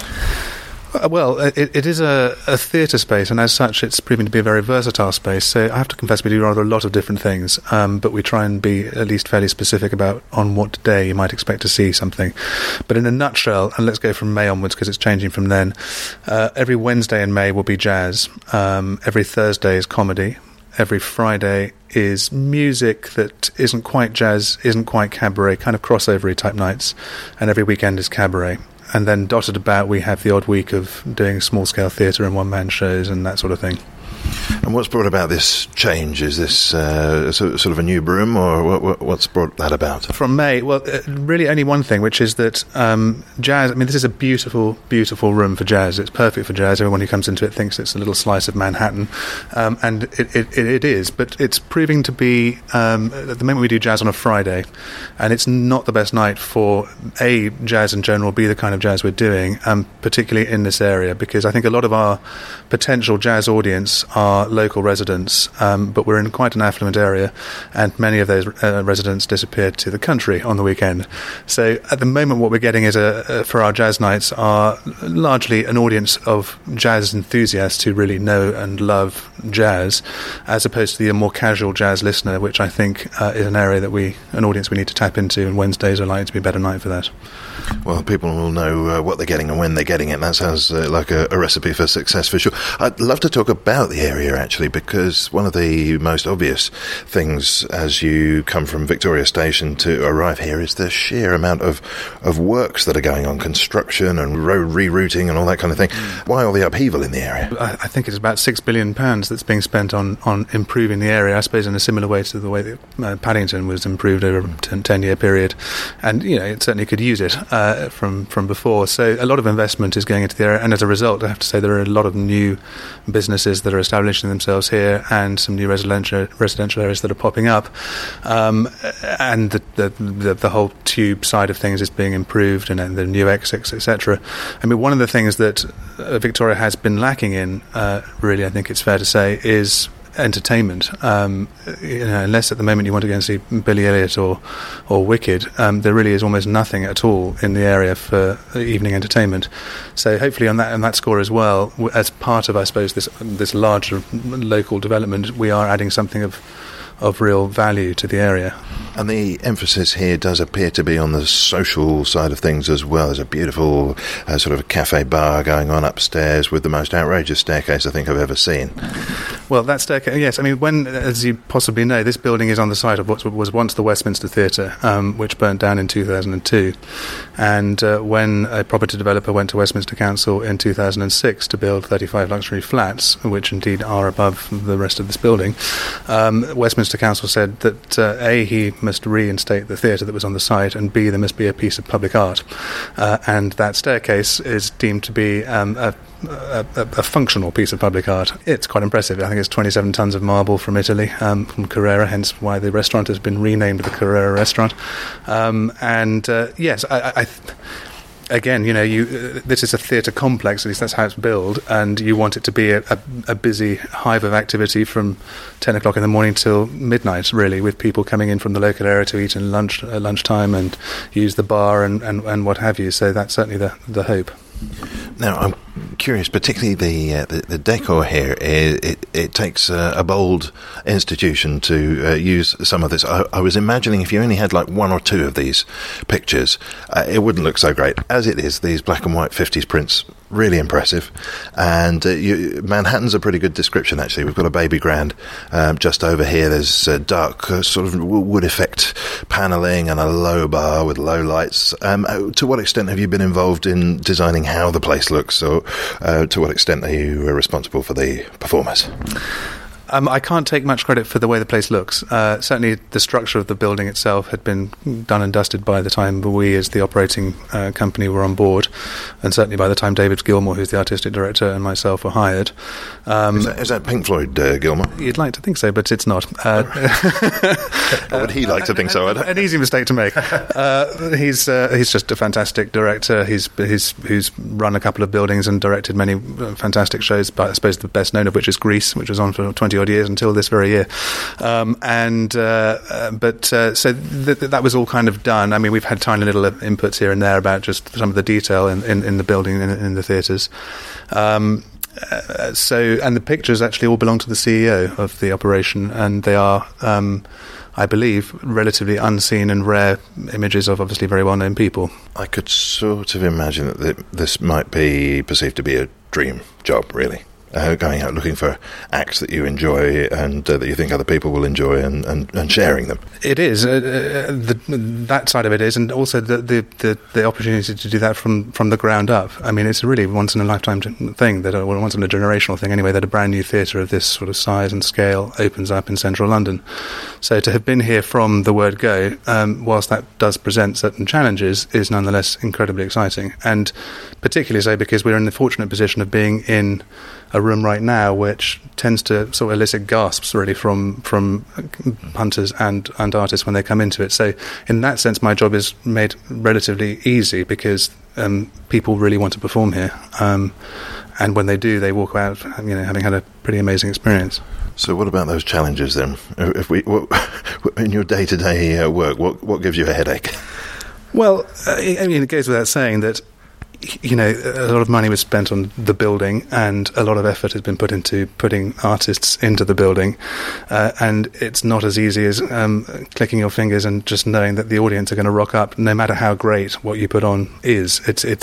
Well, it is a theatre space, and as such it's proving to be a very versatile space, so I have to confess we do rather a lot of different things, but we try and be at least fairly specific about on what day you might expect to see something. But in a nutshell, and let's go from May onwards because it's changing from then, every Wednesday in May will be jazz, every Thursday is comedy, every Friday is music that isn't quite jazz, isn't quite cabaret, kind of crossover-y type nights, and every weekend is cabaret. And then dotted about we have the odd week of doing small-scale theatre and one-man shows and that sort of thing. And what's brought about this change? Is this sort of a new broom, or what's brought that about? From May, well, really only one thing, which is that jazz, I mean, this is a beautiful, beautiful room for jazz. It's perfect for jazz. Everyone who comes into it thinks it's a little slice of Manhattan, and it is, but it's proving to be, at the moment we do jazz on a Friday, and it's not the best night for, A, jazz in general, B, the kind of jazz we're doing, particularly in this area, because I think a lot of our potential jazz audience are local residents, but we're in quite an affluent area, and many of those residents disappeared to the country on the weekend. So at the moment what we're getting is for our jazz nights are largely an audience of jazz enthusiasts who really know and love jazz, as opposed to the more casual jazz listener, which I think is an area that an audience we need to tap into, and Wednesdays are likely to be a better night for that. Well, people will know what they're getting and when they're getting it. That sounds like a recipe for success for sure. I'd love to talk about the area, actually, because one of the most obvious things as you come from Victoria Station to arrive here is the sheer amount of works that are going on, construction and road rerouting and all that kind of thing. Why all the upheaval in the area? I think it's about £6 billion that's being spent on improving the area, I suppose in a similar way to the way that Paddington was improved over a 10-year period. And, it certainly could use it from before. So a lot of investment is going into the area, and as a result, I have to say there are a lot of new businesses that are establishing themselves here, and some new residential areas that are popping up, and the whole tube side of things is being improved, and the new exits, etc. I mean, one of the things that Victoria has been lacking in, really, I think it's fair to say, is entertainment. Unless at the moment you want to go and see Billy Elliot or Wicked, there really is almost nothing at all in the area for evening entertainment. So hopefully on that score as well, as part of, I suppose, this larger local development, we are adding something of real value to the area. And the emphasis here does appear to be on the social side of things as well. There's a beautiful sort of a cafe bar going on upstairs with the most outrageous staircase I think I've ever seen. Well, that staircase, yes. I mean, as you possibly know, this building is on the site of what was once the Westminster Theatre, which burnt down in 2002. And when a property developer went to Westminster Council in 2006 to build 35 luxury flats, which indeed are above the rest of this building, Westminster Council said that A, he must reinstate the theatre that was on the site, and B, there must be a piece of public art. And that staircase is deemed to be a functional piece of public art. It's quite impressive. I think it's 27 tons of marble from Italy, from Carrera, hence why the restaurant has been renamed the Carrera Restaurant. Yes, again, this is a theatre complex, at least that's how it's billed, and you want it to be a busy hive of activity from 10 o'clock in the morning till midnight, really, with people coming in from the local area to eat at lunchtime and use the bar and what have you. So that's certainly the hope. Now, I'm curious, particularly the decor here. It takes a bold institution to use some of this. I was imagining if you only had like one or two of these pictures, it wouldn't look so great. As it is, these black and white 50s prints, really impressive. And Manhattan's a pretty good description, actually. We've got a baby grand just over here. There's dark sort of wood effect panelling and a low bar with low lights. To what extent have you been involved in designing how the place looks, or to what extent are you responsible for the performers? I can't take much credit for the way the place looks. Certainly the structure of the building itself had been done and dusted by the time we, as the operating company, were on board, and certainly by the time David Gilmour, who's the artistic director, and myself were hired. Is that Pink Floyd Gilmour? You'd like to think so, but it's not. Would he like to think so? An easy mistake to make. He's just a fantastic director. He's run a couple of buildings and directed many fantastic shows, but I suppose the best known of which is Grease, which was on for 20 odd years until this very year. So that was all kind of done. I mean, we've had tiny little inputs here and there about just some of the detail in the building, in the theatres. And the pictures actually all belong to the CEO of the operation, and they are, I believe, relatively unseen and rare images of obviously very well-known people. I could sort of imagine that this might be perceived to be a dream job, really. Going out looking for acts that you enjoy and that you think other people will enjoy and sharing them. It is. That side of it is, and also the opportunity to do that from the ground up. I mean, it's a really once-in-a-lifetime thing, once-in-a-generational thing anyway, that a brand new theatre of this sort of size and scale opens up in central London. So to have been here from the word go, whilst that does present certain challenges, is nonetheless incredibly exciting. And particularly so because we're in the fortunate position of being in a room right now which tends to sort of elicit gasps really from punters and artists when they come into it. So in that sense my job is made relatively easy because people really want to perform here, and when they do, they walk out having had a pretty amazing experience. So what about those challenges then? In your day-to-day work, what gives you a headache? Well, I mean, it goes without saying that a lot of money was spent on the building and a lot of effort has been put into putting artists into the building, and it's not as easy as clicking your fingers and just knowing that the audience are going to rock up no matter how great what you put on is.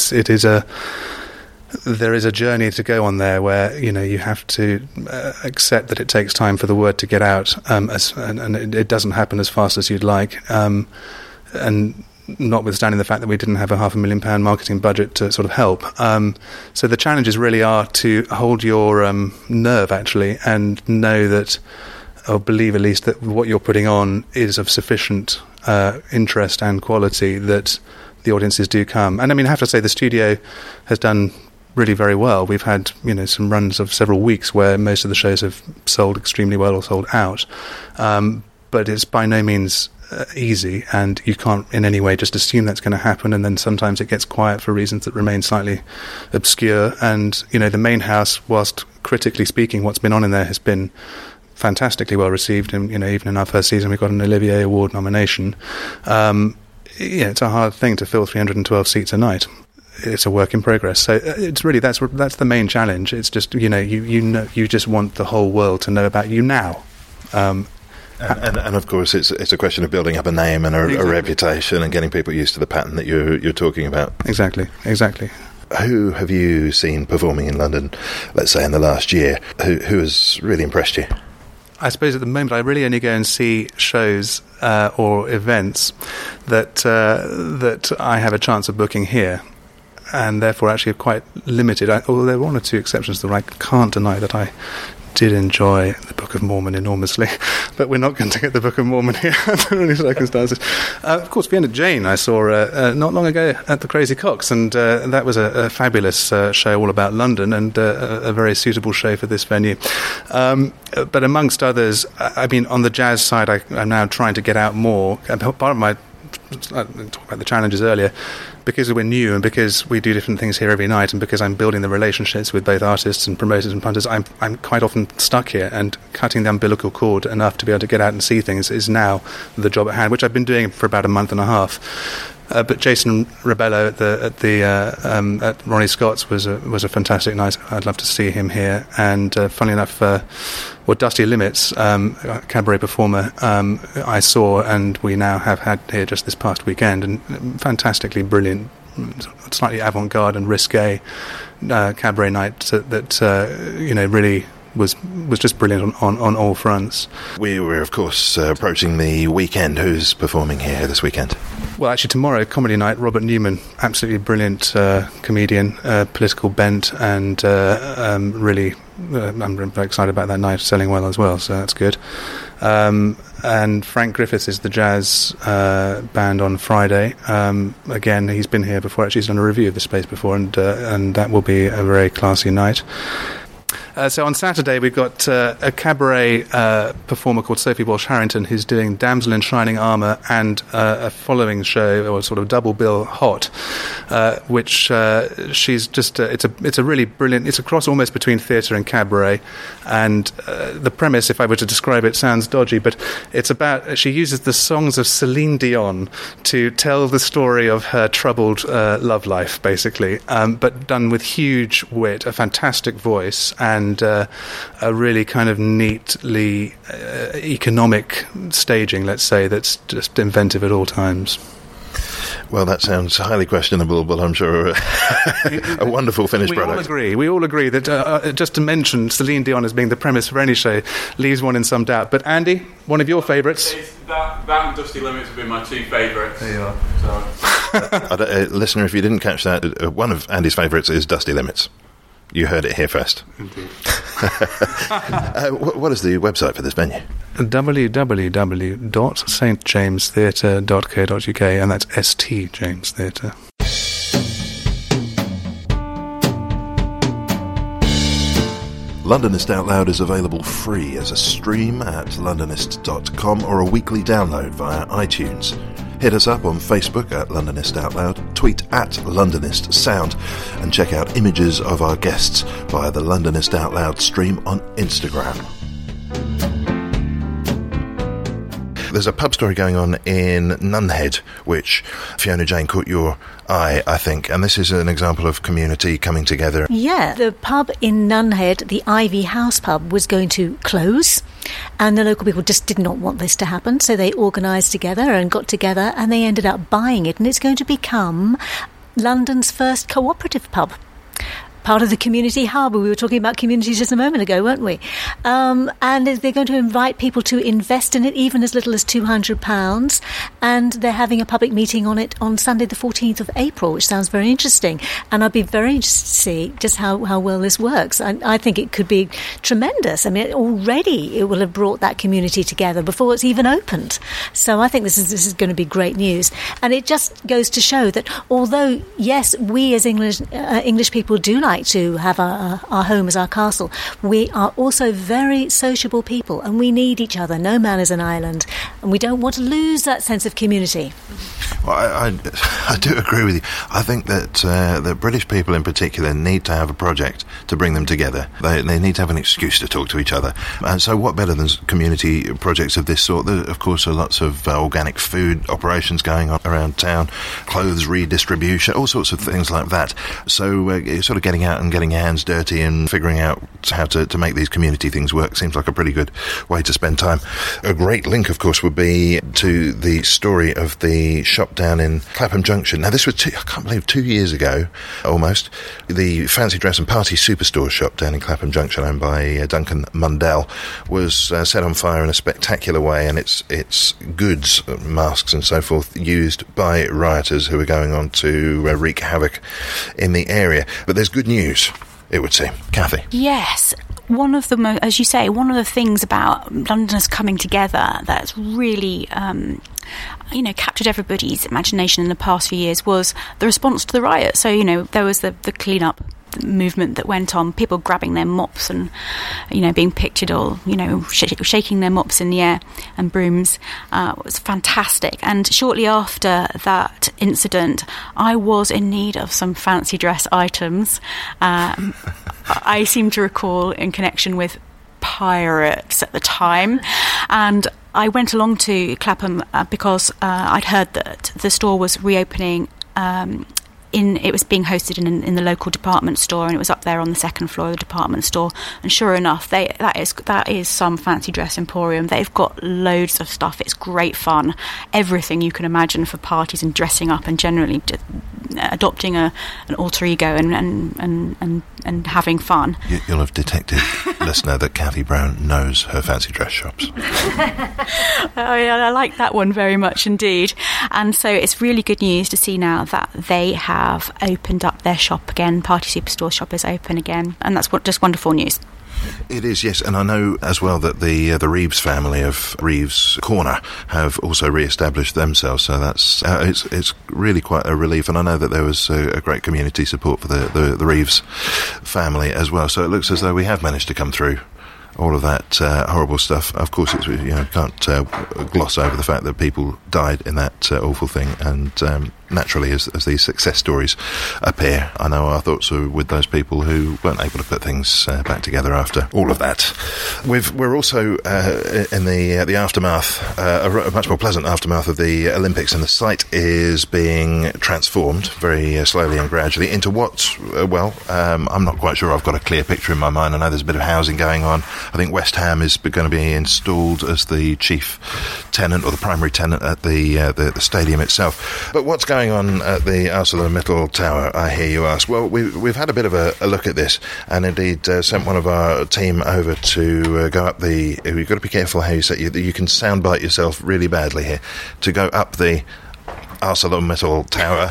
There is a journey to go on there where you have to accept that it takes time for the word to get out, and it doesn't happen as fast as you'd like, and notwithstanding the fact that we didn't have a £500,000 marketing budget to sort of help. So the challenges really are to hold your nerve, actually, and know that, or believe at least, that what you're putting on is of sufficient interest and quality that the audiences do come. And I mean, I have to say the studio has done really very well. We've had some runs of several weeks where most of the shows have sold extremely well or sold out. But it's by no means easy, and you can't in any way just assume that's going to happen, and then sometimes it gets quiet for reasons that remain slightly obscure. And the main house, whilst critically speaking what's been on in there has been fantastically well received, and even in our first season we got an Olivier Award nomination. It's a hard thing to fill 312 seats a night. It's a work in progress. So it's really that's the main challenge. It's just you just want the whole world to know about you now. And of course, it's a question of building up a name and a reputation and getting people used to the pattern that you're talking about. Exactly. Who have you seen performing in London, let's say in the last year, who has really impressed you? I suppose at the moment I really only go and see shows or events that I have a chance of booking here, and therefore actually are quite limited. Although there are one or two exceptions, though I can't deny that I did enjoy the Book of Mormon enormously, but we're not going to get the Book of Mormon here under any circumstances. Of course, Vienna Jane I saw not long ago at the Crazy Cocks, and that was a fabulous show all about London, and a very suitable show for this venue. But amongst others, I mean, on the jazz side, I'm now trying to get out more. Part of my I talked about the challenges earlier, because we're new and because we do different things here every night, and because I'm building the relationships with both artists and promoters and punters, I'm quite often stuck here, and cutting the umbilical cord enough to be able to get out and see things is now the job at hand, which I've been doing for about a month and a half. But Jason Rebello at Ronnie Scott's was a fantastic night. I'd love to see him here. And funnily enough, Dusty Limits, cabaret performer, I saw, and we now have had here just this past weekend, and fantastically brilliant, slightly avant-garde and risque cabaret night that really was just brilliant on all fronts. We're of course approaching the weekend. Who's performing here this weekend? Well, actually tomorrow, comedy night, Robert Newman, absolutely brilliant comedian, political bent, and really I'm very excited about that night, selling well as well, so that's good. And Frank Griffiths is the jazz band on Friday. Again, he's been here before, actually he's done a review of the space before, and that will be a very classy night. So on Saturday we've got a cabaret performer called Sophie Walsh-Harrington, who's doing Damsel in Shining Armour and a following show, or sort of double bill, Hot, which she's just it's a really brilliant, it's a cross almost between theatre and cabaret, and the premise, if I were to describe it, sounds dodgy, but it's about, she uses the songs of Celine Dion to tell the story of her troubled love life, basically, but done with huge wit, a fantastic voice, and a really kind of neatly economic staging, let's say, that's just inventive at all times. Well, that sounds highly questionable, but I'm sure a wonderful finished product. We all agree that just to mention Celine Dion as being the premise for any show leaves one in some doubt. But Andy, one of your favourites? That and Dusty Limits have been my two favourites. There you are. So. Listener, if you didn't catch that, one of Andy's favourites is Dusty Limits. You heard it here first. Indeed. What is the website for this venue? www.stjamestheatre.co.uk, and that's St James Theatre. Londonist Out Loud is available free as a stream at londonist.com or a weekly download via iTunes. Hit us up on Facebook at Londonist Out Loud, tweet at Londonist Sound, and check out images of our guests via the Londonist Out Loud stream on Instagram. There's a pub story going on in Nunhead, which Fiona Jane caught your eye, I think, and this is an example of community coming together. Yeah, the pub in Nunhead, the Ivy House pub, was going to close, and the local people just did not want this to happen, so they organised together and got together, and they ended up buying it, and it's going to become London's first cooperative pub. Part of the community hub. We were talking about communities just a moment ago, weren't we? And they're going to invite people to invest in it, even as little as £200. And they're having a public meeting on it on Sunday the 14th of April, which sounds very interesting. And I'd be very interested to see just how well this works. I think it could be tremendous. I mean, already it will have brought that community together before it's even opened. So I think this is going to be great news. And it just goes to show that although, yes, we as English people do like to have our home as our castle, we are also very sociable people, and we need each other. No man is an island, and we don't want to lose that sense of community. Well, I do agree with you. I think that the British people in particular need to have a project to bring them together. They need to have an excuse to talk to each other. And so what better than community projects of this sort? There, of course, are lots of organic food operations going on around town, clothes redistribution, all sorts of things like that. So sort of getting out and getting your hands dirty and figuring out how to make these community things work seems like a pretty good way to spend time. A great link, of course, would be to the story of the shop down in Clapham Junction. Now, this was, I can't believe, 2 years ago, almost, the fancy dress and party superstore shop down in Clapham Junction, owned by Duncan Mundell, was set on fire in a spectacular way, and its goods, masks and so forth, used by rioters who were going on to wreak havoc in the area. But there's good news, it would seem. Kathy? Yes. One of the, as you say, one of the things about Londoners coming together that's really, captured everybody's imagination in the past few years was the response to the riot. So, there was the clean-up movement that went on, people grabbing their mops and, being pictured all, shaking their mops in the air and brooms. It was fantastic. And shortly after that incident, I was in need of some fancy dress items. I seem to recall in connection with pirates at the time, and I went along to Clapham because I'd heard that the store was reopening. It was being hosted in the local department store, and it was up there on the second floor of the department store. And sure enough, that is some fancy dress emporium. They've got loads of stuff. It's great fun, everything you can imagine for parties and dressing up and generally adopting an alter ego and having fun. You'll have detected, listener, that Kathy Brown knows her fancy dress shops. I like that one very much indeed. And so it's really good news to see now that they have opened up their shop again. Party Superstore shop is open again, and that's just wonderful news. It is, yes, and I know as well that the Reeves family of Reeves Corner have also re-established themselves, so that's it's really quite a relief, and I know that there was a great community support for the Reeves family as well, so it looks as though we have managed to come through all of that horrible stuff. Of course, it's, can't gloss over the fact that people died in that awful thing, and naturally, as these success stories appear, I know our thoughts are with those people who weren't able to put things back together after all of that. We're also in the aftermath, a much more pleasant aftermath of the Olympics, and the site is being transformed very slowly and gradually into what, I'm not quite sure I've got a clear picture in my mind. I know there's a bit of housing going on. I think West Ham is going to be installed as the chief tenant or the primary tenant at the stadium itself. But what's going on at the ArcelorMittal Tower, I hear you ask? Well, we've had a bit of a look at this, and indeed sent one of our team over to go up the... You've got to be careful how you say... You can soundbite yourself really badly here. To go up the ArcelorMittal Tower.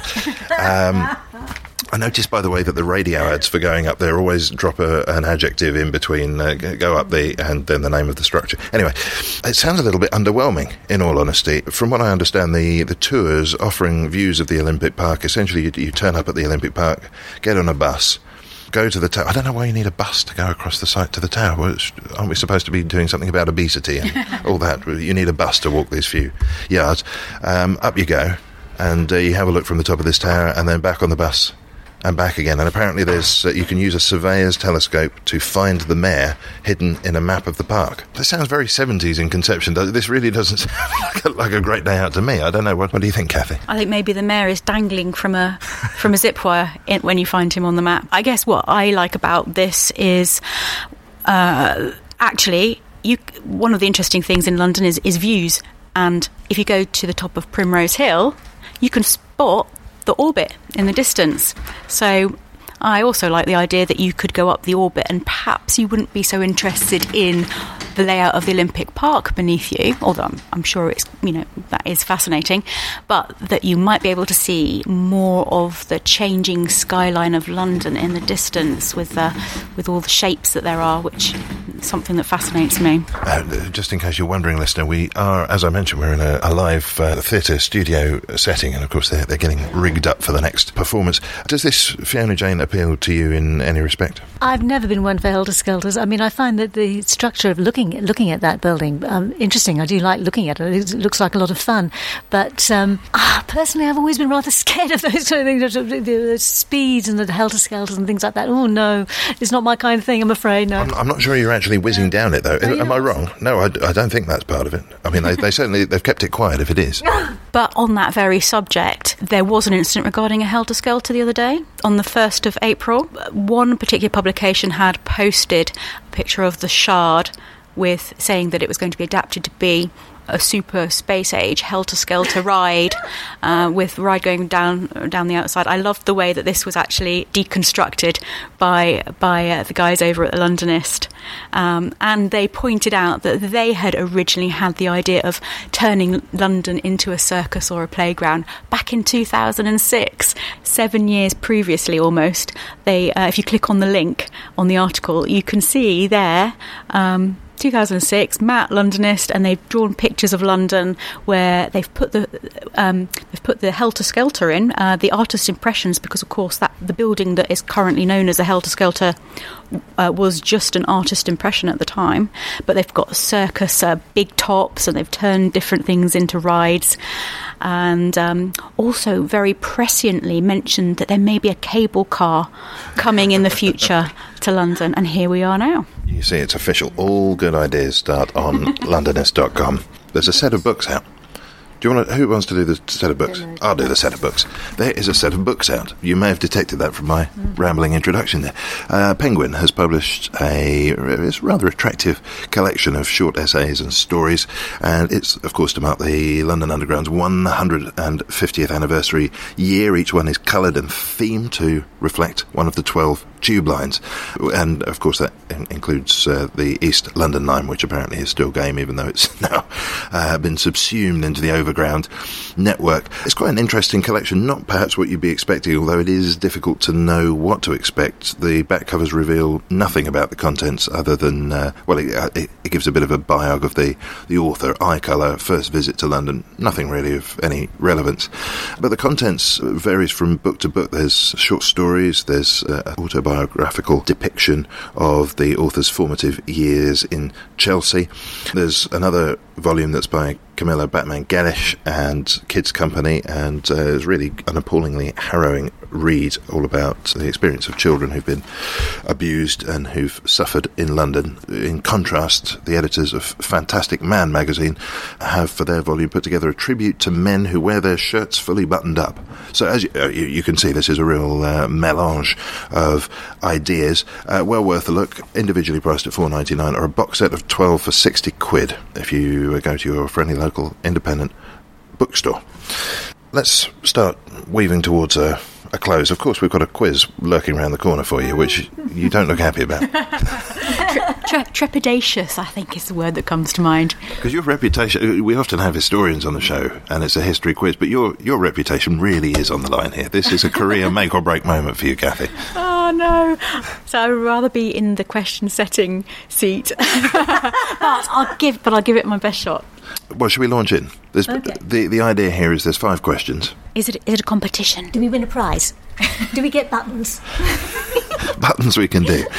I noticed, by the way, that the radio ads for going up there always drop an adjective in between go up the and then the name of the structure. Anyway, it sounds a little bit underwhelming, in all honesty. From what I understand, the tours offering views of the Olympic Park, essentially you turn up at the Olympic Park, get on a bus, go to the tower. I don't know why you need a bus to go across the site to the tower. Aren't we supposed to be doing something about obesity and all that? You need a bus to walk these few yards. Up you go, and you have a look from the top of this tower, and then back on the bus and back again. And apparently there's you can use a surveyor's telescope to find the mayor hidden in a map of the park. This sounds very 70s in conception. This really doesn't sound like a great day out to me. I don't know. What do you think, Kathy? I think maybe the mayor is dangling from a zip wire when you find him on the map. I guess what I like about this is actually one of the interesting things in London is views. And if you go to the top of Primrose Hill, you can spot the orbit in the distance. So I also like the idea that you could go up the orbit and perhaps you wouldn't be so interested in the layout of the Olympic Park beneath you, although I'm sure it's, that is fascinating, but that you might be able to see more of the changing skyline of London in the distance with all the shapes that there are, which is something that fascinates me. Just in case you're wondering, listener, we are, as I mentioned, we're in a live theatre studio setting, and of course they're getting rigged up for the next performance. Does this, Fiona Jane, appeal to you in any respect? I've never been one for helter-skelters. I mean, I find that the structure of looking looking at that building. Interesting. I do like looking at it. It looks like a lot of fun. But personally, I've always been rather scared of those sort of things, the speeds and the helter-skelters and things like that. Oh, no, it's not my kind of thing, I'm afraid, no. I'm not sure you're actually whizzing down it, though. Am I wrong? No, I don't think that's part of it. I mean, they certainly, they've kept it quiet if it is. But on that very subject, there was an incident regarding a helter-skelter the other day. On the 1st of April, one particular publication had posted a picture of the Shard with saying that it was going to be adapted to be a super space age helter-skelter ride, with ride going down the outside. I loved the way that this was actually deconstructed by the guys over at the Londonist, and they pointed out that they had originally had the idea of turning London into a circus or a playground back in 2006, 7 years previously almost. They, if you click on the link on the article, you can see there 2006, Matt Londonist, and they've drawn pictures of London where they've put the helter-skelter in, the artist impressions, because of course the building that is currently known as a helter-skelter was just an artist impression at the time. But they've got circus big tops, and they've turned different things into rides. And also very presciently mentioned that there may be a cable car coming in the future to London, and here we are now. You see, it's official. All good ideas start on londonist.com. There's a set of books out. Who wants to do the set of books? I'll do the set of books. There is a set of books out. You may have detected that from my rambling introduction there. Penguin has published a rather attractive collection of short essays and stories, and it's, of course, to mark the London Underground's 150th anniversary year. Each one is coloured and themed to reflect one of the 12 tube lines, and of course that includes the East London line, which apparently is still game, even though it's now been subsumed into the overground network. It's quite an interesting collection, not perhaps what you'd be expecting, although it is difficult to know what to expect. The back covers reveal nothing about the contents other than it gives a bit of a biog of the author, eye colour, first visit to London, nothing really of any relevance. But the contents varies from book to book. There's short stories, there's an autobiographical depiction of the author's formative years in Chelsea. There's another volume that's by Camilla Batman Gellish and Kids Company, and it's really an appallingly harrowing read all about the experience of children who've been abused and who've suffered in London. In contrast, the editors of Fantastic Man magazine have, for their volume, put together a tribute to men who wear their shirts fully buttoned up. So as you can see, this is a real melange of ideas. Well worth a look. Individually priced at $4.99, or a box set of 12 for £60 if you go to your friendly local independent bookstore. Let's start weaving towards a close. Of course, we've got a quiz lurking around the corner for you, which you don't look happy about. Trepidatious, I think, is the word that comes to mind. Because your reputation, we often have historians on the show, and it's a history quiz, but your reputation really is on the line here. This is a career make or break moment for you, Kathy. Oh, no. So I would rather be in the question setting seat. but I'll give it my best shot. Well, should we launch in? Okay. The idea here is there's 5 questions. Is it a competition? Do we win a prize? Do we get buttons? Buttons we can do.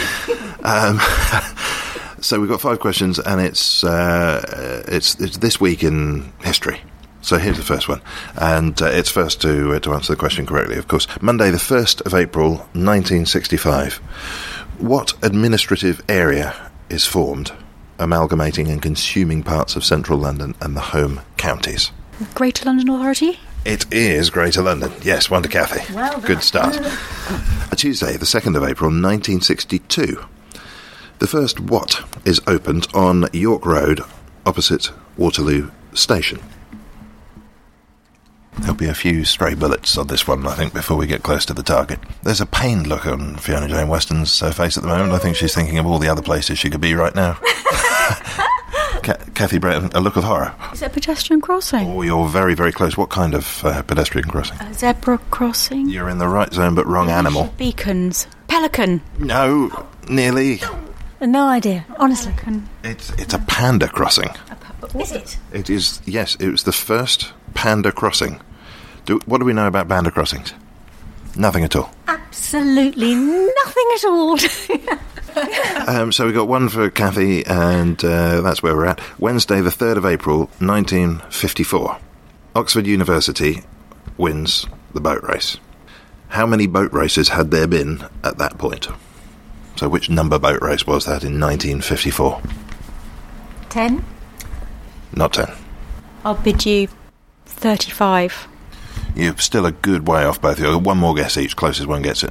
So we've got 5 questions, and it's this week in history. So here's the first one, and it's first to answer the question correctly, of course. Monday, the 1st of April, 1965. What administrative area is formed, amalgamating and consuming parts of central London and the home counties? Greater London Authority? It is Greater London. Yes, one to Kathy. Well done. Good start. Tuesday, the 2nd of April, 1962. The first What is opened on York Road, opposite Waterloo Station. There'll be a few stray bullets on this one, I think, before we get close to the target. There's a pained look on Fiona Jane Weston's face at the moment. I think she's thinking of all the other places she could be right now. Kathy Breton, a look of horror. Is it a pedestrian crossing? Oh, you're very, very close. What kind of pedestrian crossing? A zebra crossing? You're in the right zone, but wrong animal. Beacons. Pelican. No, nearly. No idea, honestly. It's a panda crossing. Is it? It is, yes. It was the first panda crossing. What do we know about panda crossings? Nothing at all. Absolutely nothing at all. So we got one for Kathy, and that's where we're at. Wednesday, the 3rd of April, 1954. Oxford University wins the boat race. How many boat races had there been at that point? So which number boat race was that in 1954? 10? Not 10. I'll bid you 35. You're still a good way off, both of you. One more guess each. Closest one gets it.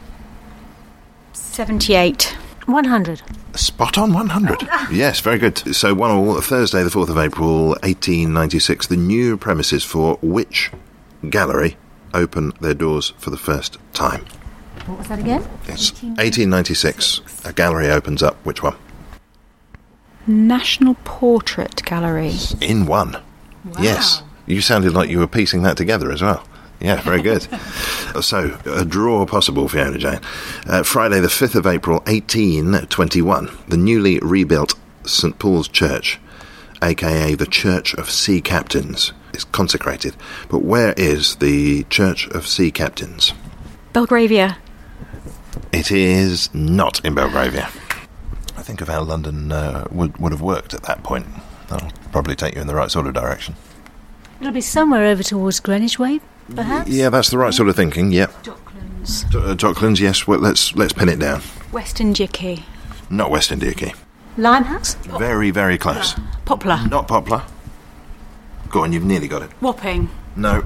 78. 100. Spot on, 100. Yes, very good. So 1-1, Thursday, the 4th of April, 1896. The new premises for which gallery open their doors for the first time? What was that again? Yes, 1896. A gallery opens up. Which one? National Portrait Gallery. In one. Wow. Yes. You sounded like you were piecing that together as well. Yeah, very good. So, a draw possible, Fiona Jane. Friday, the 5th of April, 1821. The newly rebuilt St Paul's Church, a.k.a. the Church of Sea Captains, is consecrated. But where is the Church of Sea Captains? Belgravia. It is not in Belgravia. I think of how London would have worked at that point. That'll probably take you in the right sort of direction. It'll be somewhere over towards Greenwich Way, perhaps? Yeah, that's the right sort of thinking, yep. Docklands. Docklands, yes. Well, let's pin it down. West India Quay. Not West India Quay. Limehouse? Very, very close. Poplar. Not Poplar. Go on, you've nearly got it. Wapping. No.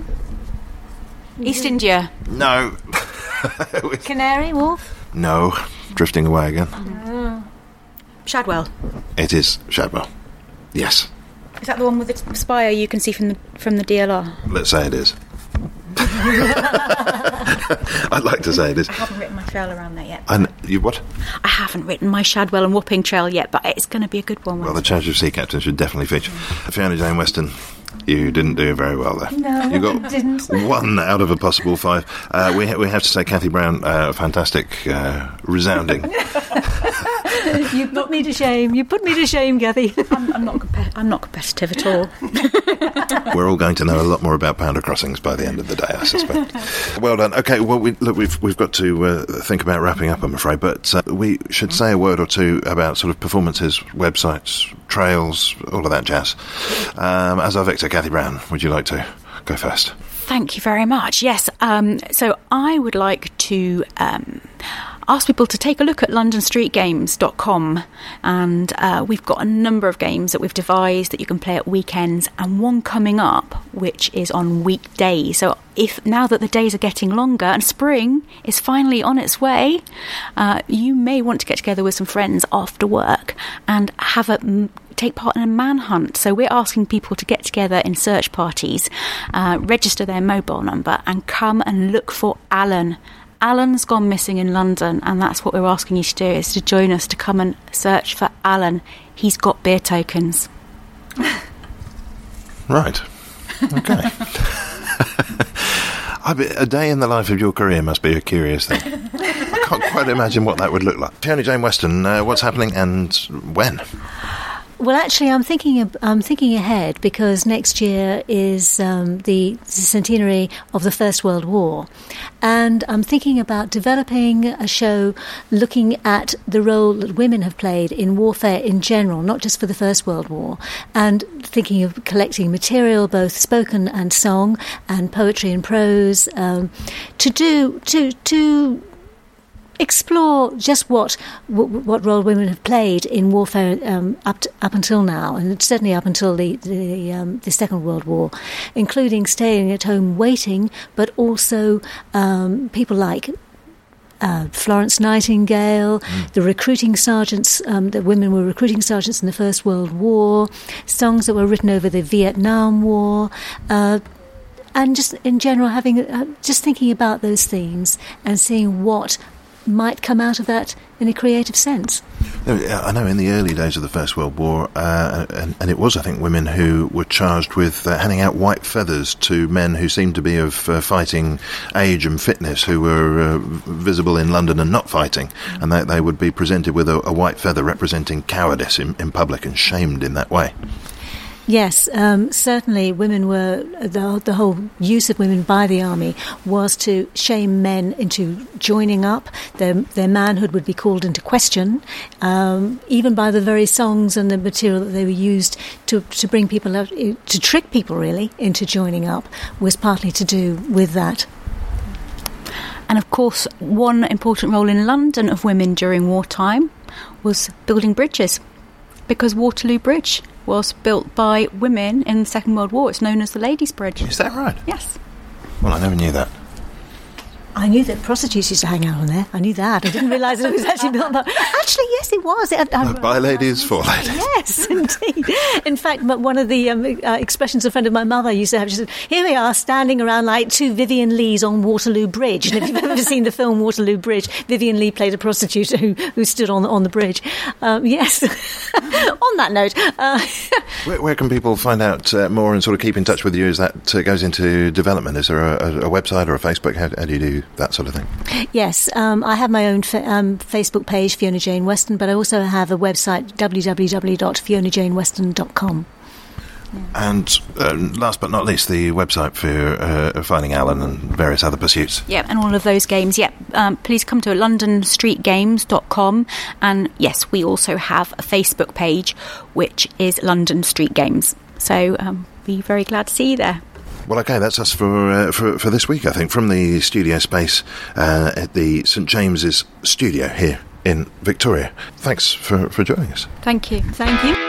East India. No. Canary Wharf? No. Drifting away again. Shadwell. It is Shadwell. Yes. Is that the one with the spire you can see from the DLR? Let's say it is. I'd like to say it is. I haven't written my trail around there yet. And you what? I haven't written my Shadwell and Wapping trail yet, but it's going to be a good one. Well, the Church of Sea Captains should definitely feature. Fiona Jane Weston, you didn't do very well there. No, you got I didn't. 1 out of a possible 5. We have to say, Kathy Brown, fantastic, resounding. You put me to shame. You put me to shame, Kathy. I'm not competitive at all. We're all going to know a lot more about Pounder Crossings by the end of the day, I suspect. Well done. Okay, well, we've got to think about wrapping up, I'm afraid, but we should say a word or two about sort of performances, websites, trails, all of that jazz. As our victor, Kathy Brown, would you like to go first? Thank you very much. Yes, so I would like to ask people to take a look at londonstreetgames.com, and we've got a number of games that we've devised that you can play at weekends, and one coming up which is on weekdays. So if now that the days are getting longer and spring is finally on its way, you may want to get together with some friends after work and take part in a manhunt. So we're asking people to get together in search parties, register their mobile number, and come and look for Alan. Alan's gone missing in London, and that's what we're asking you to do, is to join us to come and search for Alan. He's got beer tokens. Right. Okay. A day in the life of your career must be a curious thing. I can't quite imagine what that would look like. Fiona Jane Weston, what's happening and when? Well, actually, I'm thinking ahead, because next year is the centenary of the First World War, and I'm thinking about developing a show looking at the role that women have played in warfare in general, not just for the First World War, and thinking of collecting material, both spoken and song, and poetry and prose, to explore just what role women have played in warfare up until now, and certainly up until the Second World War, including staying at home waiting, but also people like Florence Nightingale, the recruiting sergeants, the women were recruiting sergeants in the First World War, songs that were written over the Vietnam War, and just in general just thinking about those themes and seeing what might come out of that in a creative sense. I know in the early days of the First World War, and it was, I think, women who were charged with handing out white feathers to men who seemed to be of fighting age and fitness, who were visible in London and not fighting, and they would be presented with a white feather representing cowardice in public and shamed in that way. Yes, certainly women were, the whole use of women by the army was to shame men into joining up. Their manhood would be called into question, even by the very songs and the material that they were used to bring people out, to trick people really into joining up, was partly to do with that. And of course, one important role in London of women during wartime was building bridges, because Waterloo Bridge was built by women in the Second World War. It's known as the Ladies' Bridge. Is that right? Yes. Well, I never knew that. I knew that prostitutes used to hang out on there. I knew that. I didn't realise it was actually built by... Actually, yes, it was. By ladies, for ladies. Yes, indeed. In fact, one of the expressions a friend of my mother used to have, she said, here we are standing around like two Vivian Lees on Waterloo Bridge. And if you've ever seen the film Waterloo Bridge, Vivian Lee played a prostitute who stood on the bridge. Yes. On that note... Where can people find out more and sort of keep in touch with you as that goes into development? Is there a website or a Facebook? How do you do that sort of thing? Yes, I have my own Facebook page, Fiona Jane Weston, but I also have a website, www.fionajaneweston.com. And last but not least, the website for finding Alan and various other pursuits. Yeah, and all of those games. Yeah, please come to londonstreetgames.com. And yes, we also have a Facebook page, which is London Street Games. So be very glad to see you there. Well, okay, that's us for this week, I think, from the studio space at the St James's studio here in Victoria. Thanks for joining us. Thank you. Thank you.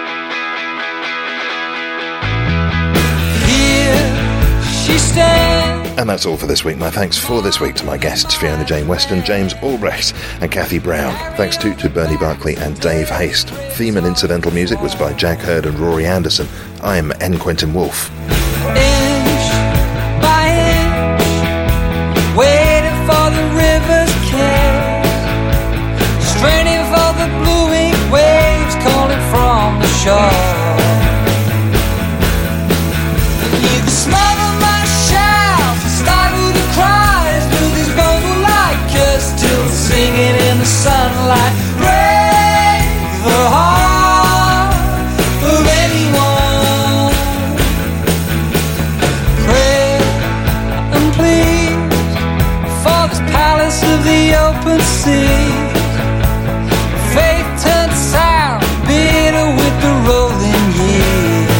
And that's all for this week. My thanks for this week to my guests, Fiona Jane Weston, James Albrecht and Kathy Brown. Thanks to Bernie Barclay and Dave Haste. Theme and incidental music was by Jack Hurd and Rory Anderson. I'm N. Quentin Wolfe. Inch by inch, waiting for the river's kiss, straining for the blue-winged waves calling from the shore. You can smother my shouts and stifle the cries, till these bones will like us, still singing in the sunlight. Break the heart of anyone. Pray and please for this palace of the open sea. Faith turned sour, bitter with the rolling years.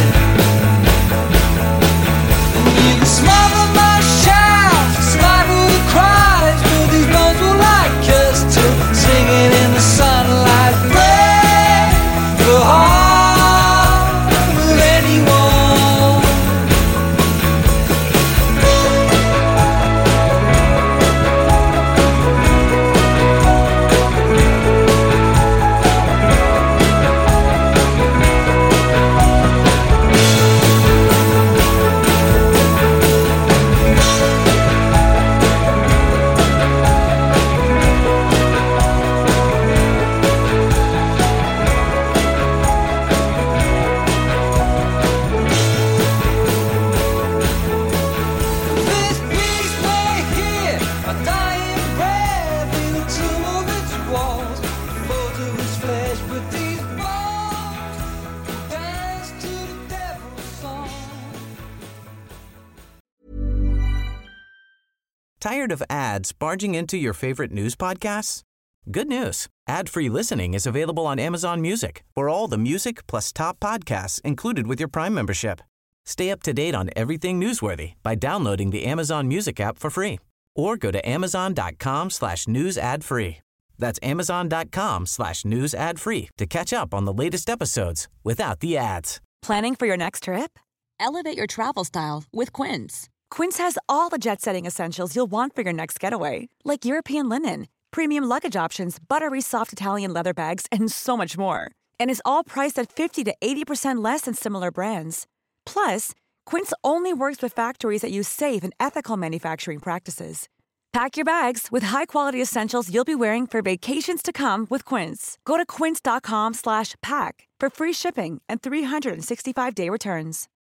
You can smother my shouts, stifle the cries, but these bones will like us till singing in the sunlight. Break the heart of anyone. Tired of ads barging into your favorite news podcasts? Good news. Ad-free listening is available on Amazon Music for all the music plus top podcasts included with your Prime membership. Stay up to date on everything newsworthy by downloading the Amazon Music app for free or go to amazon.com/news ad free. That's amazon.com/news ad free to catch up on the latest episodes without the ads. Planning for your next trip? Elevate your travel style with Quince. Quince has all the jet-setting essentials you'll want for your next getaway, like European linen, premium luggage options, buttery soft Italian leather bags, and so much more. And is all priced at 50 to 80% less than similar brands. Plus, Quince only works with factories that use safe and ethical manufacturing practices. Pack your bags with high-quality essentials you'll be wearing for vacations to come with Quince. Go to quince.com/pack for free shipping and 365-day returns.